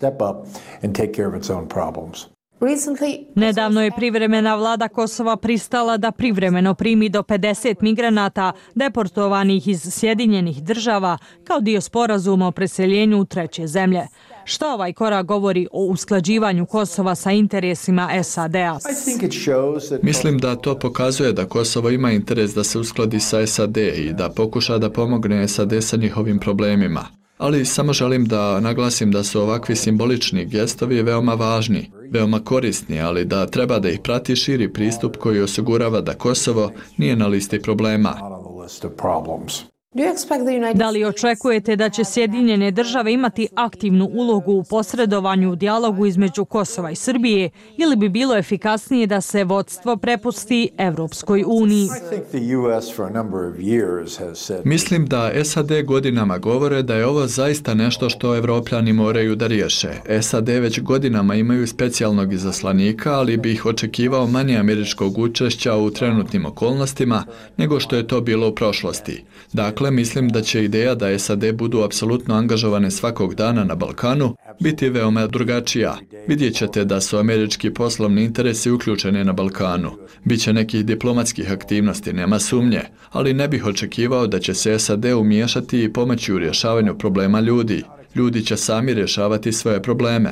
Nedavno je privremena vlada Kosova pristala da privremeno primi do pedeset migranata deportovanih iz Sjedinjenih država kao dio sporazuma o preseljenju u treće zemlje. Šta ovaj korak govori o usklađivanju Kosova sa interesima S A D-a? Mislim da to pokazuje da Kosovo ima interes da se uskladi sa S A D i da pokuša da pomogne S A D sa njihovim problemima. Ali samo želim da naglasim da su ovakvi simbolični gestovi veoma važni, veoma korisni, ali da treba da ih prati širi pristup koji osigurava da Kosovo nije na listi problema. Da li očekujete da će Sjedinjene države imati aktivnu ulogu u posredovanju u dijalogu između Kosova i Srbije ili bi bilo efikasnije da se vodstvo prepusti Evropskoj uniji? Mislim da S A D godinama govore da je ovo zaista nešto što Evropljani moraju da riješe. S A D već godinama imaju specijalnog izaslanika, ali bi ih očekivao manje američkog učešća u trenutnim okolnostima nego što je to bilo u prošlosti. Dakle, Dakle, mislim da će ideja da S A D budu apsolutno angažovane svakog dana na Balkanu biti veoma drugačija. Vidjet ćete da su američki poslovni interesi uključeni na Balkanu. Biće nekih diplomatskih aktivnosti, nema sumnje, ali ne bih očekivao da će se S A D umiješati i pomoći u rješavanju problema ljudi. Ljudi će sami rješavati svoje probleme.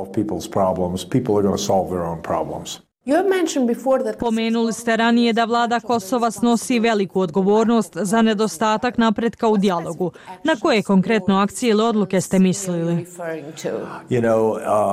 Pomenuli ste ranije da vlada Kosova snosi veliku odgovornost za nedostatak napretka u dijalogu. Na koje konkretno akcije ili odluke ste mislili? You know,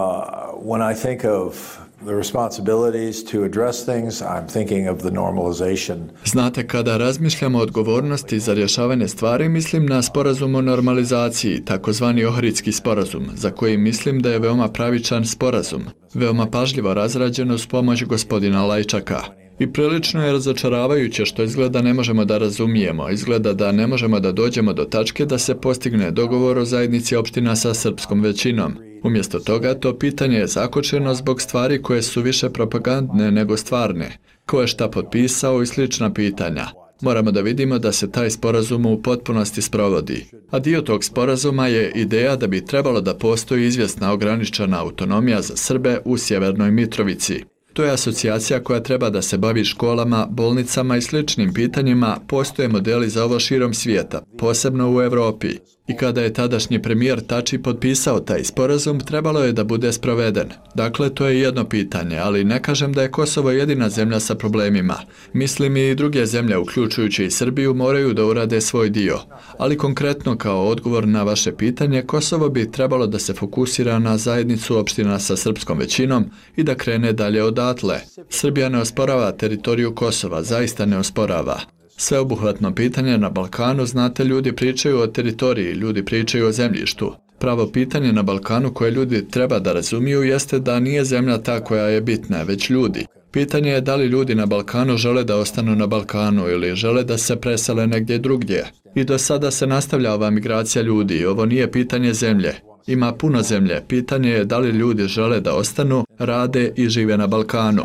uh, when I think of the responsibilities to address things, I'm thinking of the normalization. Znate, kada razmišljamo o odgovornosti za rješavanje stvari, mislim na sporazum o normalizaciji, takozvani Ohridski sporazum, za koji mislim da je veoma pravičan sporazum, veoma pažljivo razrađen uz pomoć gospodina Lajčaka. I prilično je razočaravajuće što izgleda ne možemo da razumijemo, izgleda da ne možemo da dođemo do tačke da se postigne dogovor o zajednici opština sa srpskom većinom. Umjesto toga, to pitanje je zakočeno zbog stvari koje su više propagandne nego stvarne, ko je šta potpisao i slična pitanja. Moramo da vidimo da se taj sporazum u potpunosti sprovodi. A dio tog sporazuma je ideja da bi trebalo da postoji izvjesna ograničena autonomija za Srbe u Sjevernoj Mitrovici. To je asocijacija koja treba da se bavi školama, bolnicama i sličnim pitanjima, postoje modeli za ovo širom svijeta, posebno u Europi. I kada je tadašnji premijer Tači potpisao taj sporazum, trebalo je da bude sproveden. Dakle, to je jedno pitanje, ali ne kažem da je Kosovo jedina zemlja sa problemima. Mislim i druge zemlje, uključujući i Srbiju, moraju da urade svoj dio. Ali konkretno kao odgovor na vaše pitanje, Kosovo bi trebalo da se fokusira na zajednicu opština sa srpskom većinom i da krene dalje odatle. Srbija ne osporava teritoriju Kosova, zaista ne osporava. Sveobuhvatno pitanje na Balkanu, znate, ljudi pričaju o teritoriji, ljudi pričaju o zemljištu. Pravo pitanje na Balkanu koje ljudi treba da razumiju jeste da nije zemlja ta koja je bitna, već ljudi. Pitanje je da li ljudi na Balkanu žele da ostanu na Balkanu ili žele da se presele negdje drugdje. I do sada se nastavlja ova migracija ljudi, ovo nije pitanje zemlje. Ima puno zemlje. Pitanje je da li ljudi žele da ostanu, rade i žive na Balkanu.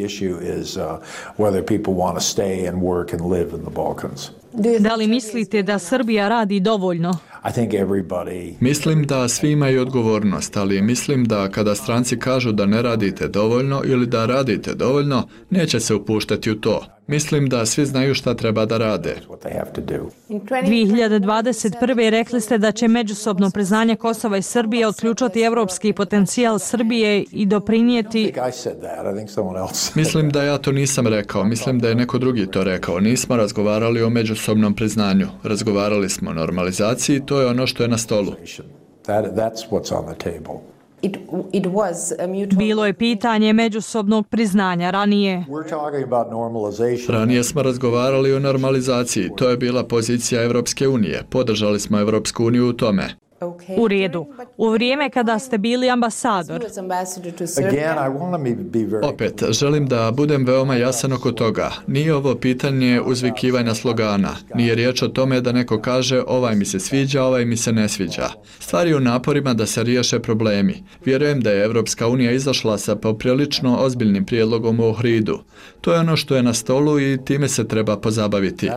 Da li mislite da Srbija radi dovoljno? Mislim da svi imaju odgovornost, ali mislim da kada stranci kažu da ne radite dovoljno ili da radite dovoljno, neće se upuštati u to. Mislim da svi znaju šta treba da rade. dvije hiljade dvadeset prve. rekli ste da će međusobno priznanje Kosova i Srbije otključati evropski potencijal Srbije i doprinijeti... Mislim da ja to nisam rekao, mislim da je neko drugi to rekao. Nismo razgovarali o međusobnom priznanju. Razgovarali smo o normalizaciji, to je ono što je na stolu. It, it was a mutual... Bilo je pitanje međusobnog priznanja ranije. Ranije smo razgovarali o normalizaciji. To je bila pozicija Evropske unije. Podržali smo Evropsku uniju u tome. U redu. U vrijeme kada ste bili ambasador. Opet, želim da budem veoma jasan oko toga. Nije ovo pitanje uzvikivanja slogana. Nije riječ o tome da neko kaže ovaj mi se sviđa, ovaj mi se ne sviđa. Stvar je u naporima da se riješe problemi. Vjerujem da je Evropska unija izašla sa poprilično ozbiljnim prijedlogom u Ohridu. To je ono što je na stolu i time se treba pozabaviti.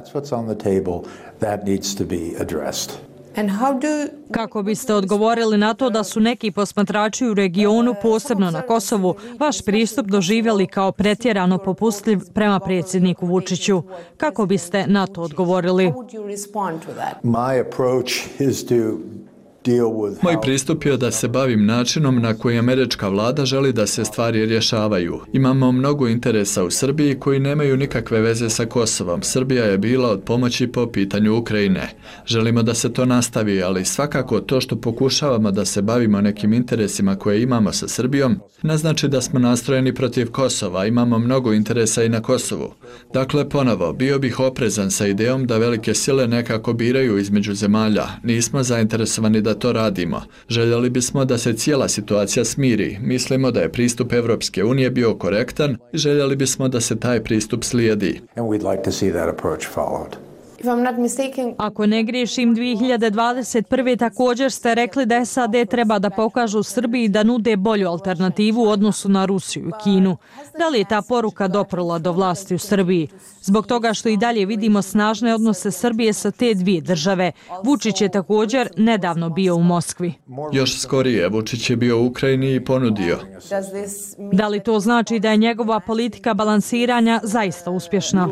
Kako biste odgovorili na to da su neki posmatrači u regionu, posebno na Kosovu, vaš pristup doživjeli kao pretjerano popustljiv prema predsjedniku Vučiću? Kako biste na to odgovorili? Moj pristup je da se bavim načinom na koji američka vlada želi da se stvari rješavaju. Imamo mnogo interesa u Srbiji koji nemaju nikakve veze sa Kosovom. Srbija je bila od pomoći po pitanju Ukrajine. Želimo da se to nastavi, ali svakako to što pokušavamo da se bavimo nekim interesima koje imamo sa Srbijom, ne znači da smo nastrojeni protiv Kosova. Imamo mnogo interesa i na Kosovu. Dakle, ponovo, bio bih oprezan sa idejom da velike sile nekako biraju između zemalja. Nismo zainteresovani da to radimo. Željeli bismo da se cijela situacija smiri. Mislimo da je pristup Evropske unije bio korektan i željeli bismo da se taj pristup slijedi. Ako ne griješim, dvije hiljade dvadeset prve. također ste rekli da S A D treba da pokažu Srbiji da nude bolju alternativu u odnosu na Rusiju i Kinu. Da li je ta poruka doprla do vlasti u Srbiji? Zbog toga što i dalje vidimo snažne odnose Srbije sa te dvije države. Vučić je također nedavno bio u Moskvi. Još skorije, Vučić je bio u Ukrajini i ponudio. Da li to znači da je njegova politika balansiranja zaista uspješna?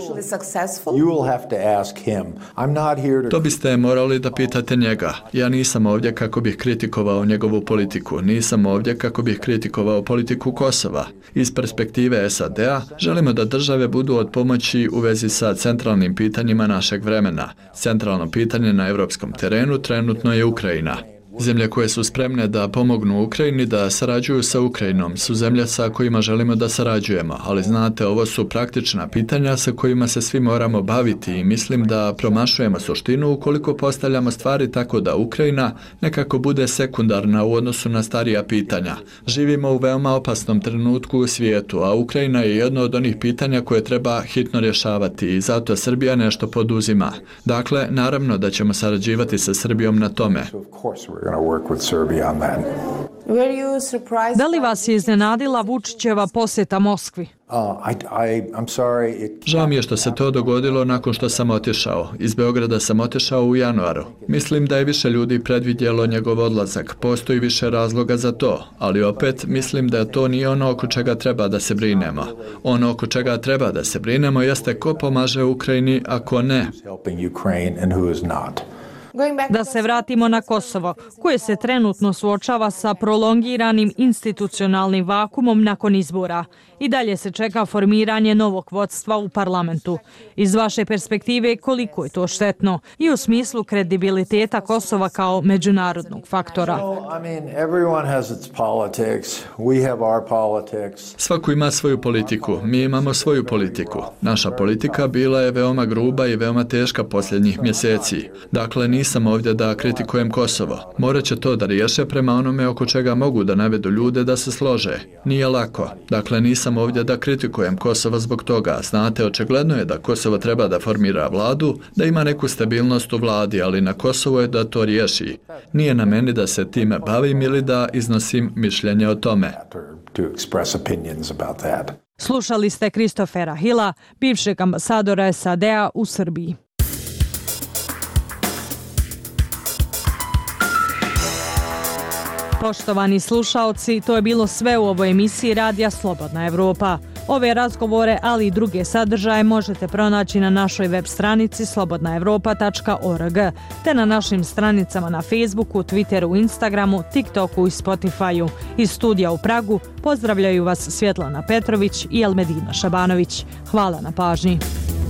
To biste morali da pitate njega. Ja nisam ovdje kako bih kritikovao njegovu politiku. Nisam ovdje kako bih kritikovao politiku Kosova. Iz perspektive S A D-a želimo da države budu od pomoći u vezi sa centralnim pitanjima našeg vremena. Centralno pitanje na evropskom terenu trenutno je Ukrajina. Zemlje koje su spremne da pomognu Ukrajini, da sarađuju sa Ukrajinom, su zemlje sa kojima želimo da sarađujemo, ali znate, ovo su praktična pitanja sa kojima se svi moramo baviti i mislim da promašujemo suštinu ukoliko postavljamo stvari tako da Ukrajina nekako bude sekundarna u odnosu na starija pitanja. Živimo u veoma opasnom trenutku u svijetu, a Ukrajina je jedno od onih pitanja koje treba hitno rješavati i zato Srbija nešto poduzima. Dakle, naravno da ćemo sarađivati sa Srbijom na tome. Da li vas je iznenadila Vučićeva posjeta Moskvi? Žao mi je što se to dogodilo nakon što sam otišao. Iz Beograda sam otišao u januaru. Mislim da je više ljudi predvidjelo njegov odlazak. Postoji više razloga za to, ali opet mislim da to nije ono oko čega treba da se brinemo. Ono oko čega treba da se brinemo jeste ko pomaže Ukrajini, a ko ne. Da se vratimo na Kosovo, koje se trenutno suočava sa prolongiranim institucionalnim vakumom nakon izbora. I dalje se čeka formiranje novog vodstva u parlamentu. Iz vaše perspektive, koliko je to štetno i u smislu kredibiliteta Kosova kao međunarodnog faktora? Svako ima svoju politiku. Mi imamo svoju politiku. Naša politika bila je veoma gruba i veoma teška posljednjih mjeseci. Dakle, nisam ovdje da kritikujem Kosovo. Morat će to da riješe prema onome oko čega mogu da navedu ljude da se slože. Nije lako. Dakle, nisam ovdje da kritikujem Kosovo zbog toga. Znate, očigledno je da Kosovo treba da formira vladu, da ima neku stabilnost u vladi, ali na Kosovo je da to riješi. Nije na meni da se time bavim ili da iznosim mišljenje o tome. Slušali ste Kristofera Hilla, bivšeg ambasadora S A D-a u Srbiji. Poštovani slušaoci, to je bilo sve u ovoj emisiji Radija Slobodna Evropa. Ove razgovore, ali i druge sadržaje možete pronaći na našoj web stranici slobodna evropa tačka org, te na našim stranicama na Facebooku, Twitteru, Instagramu, TikToku i Spotifyu. Iz studija u Pragu pozdravljaju vas Svjetlana Petrović i Elmedina Šabanović. Hvala na pažnji.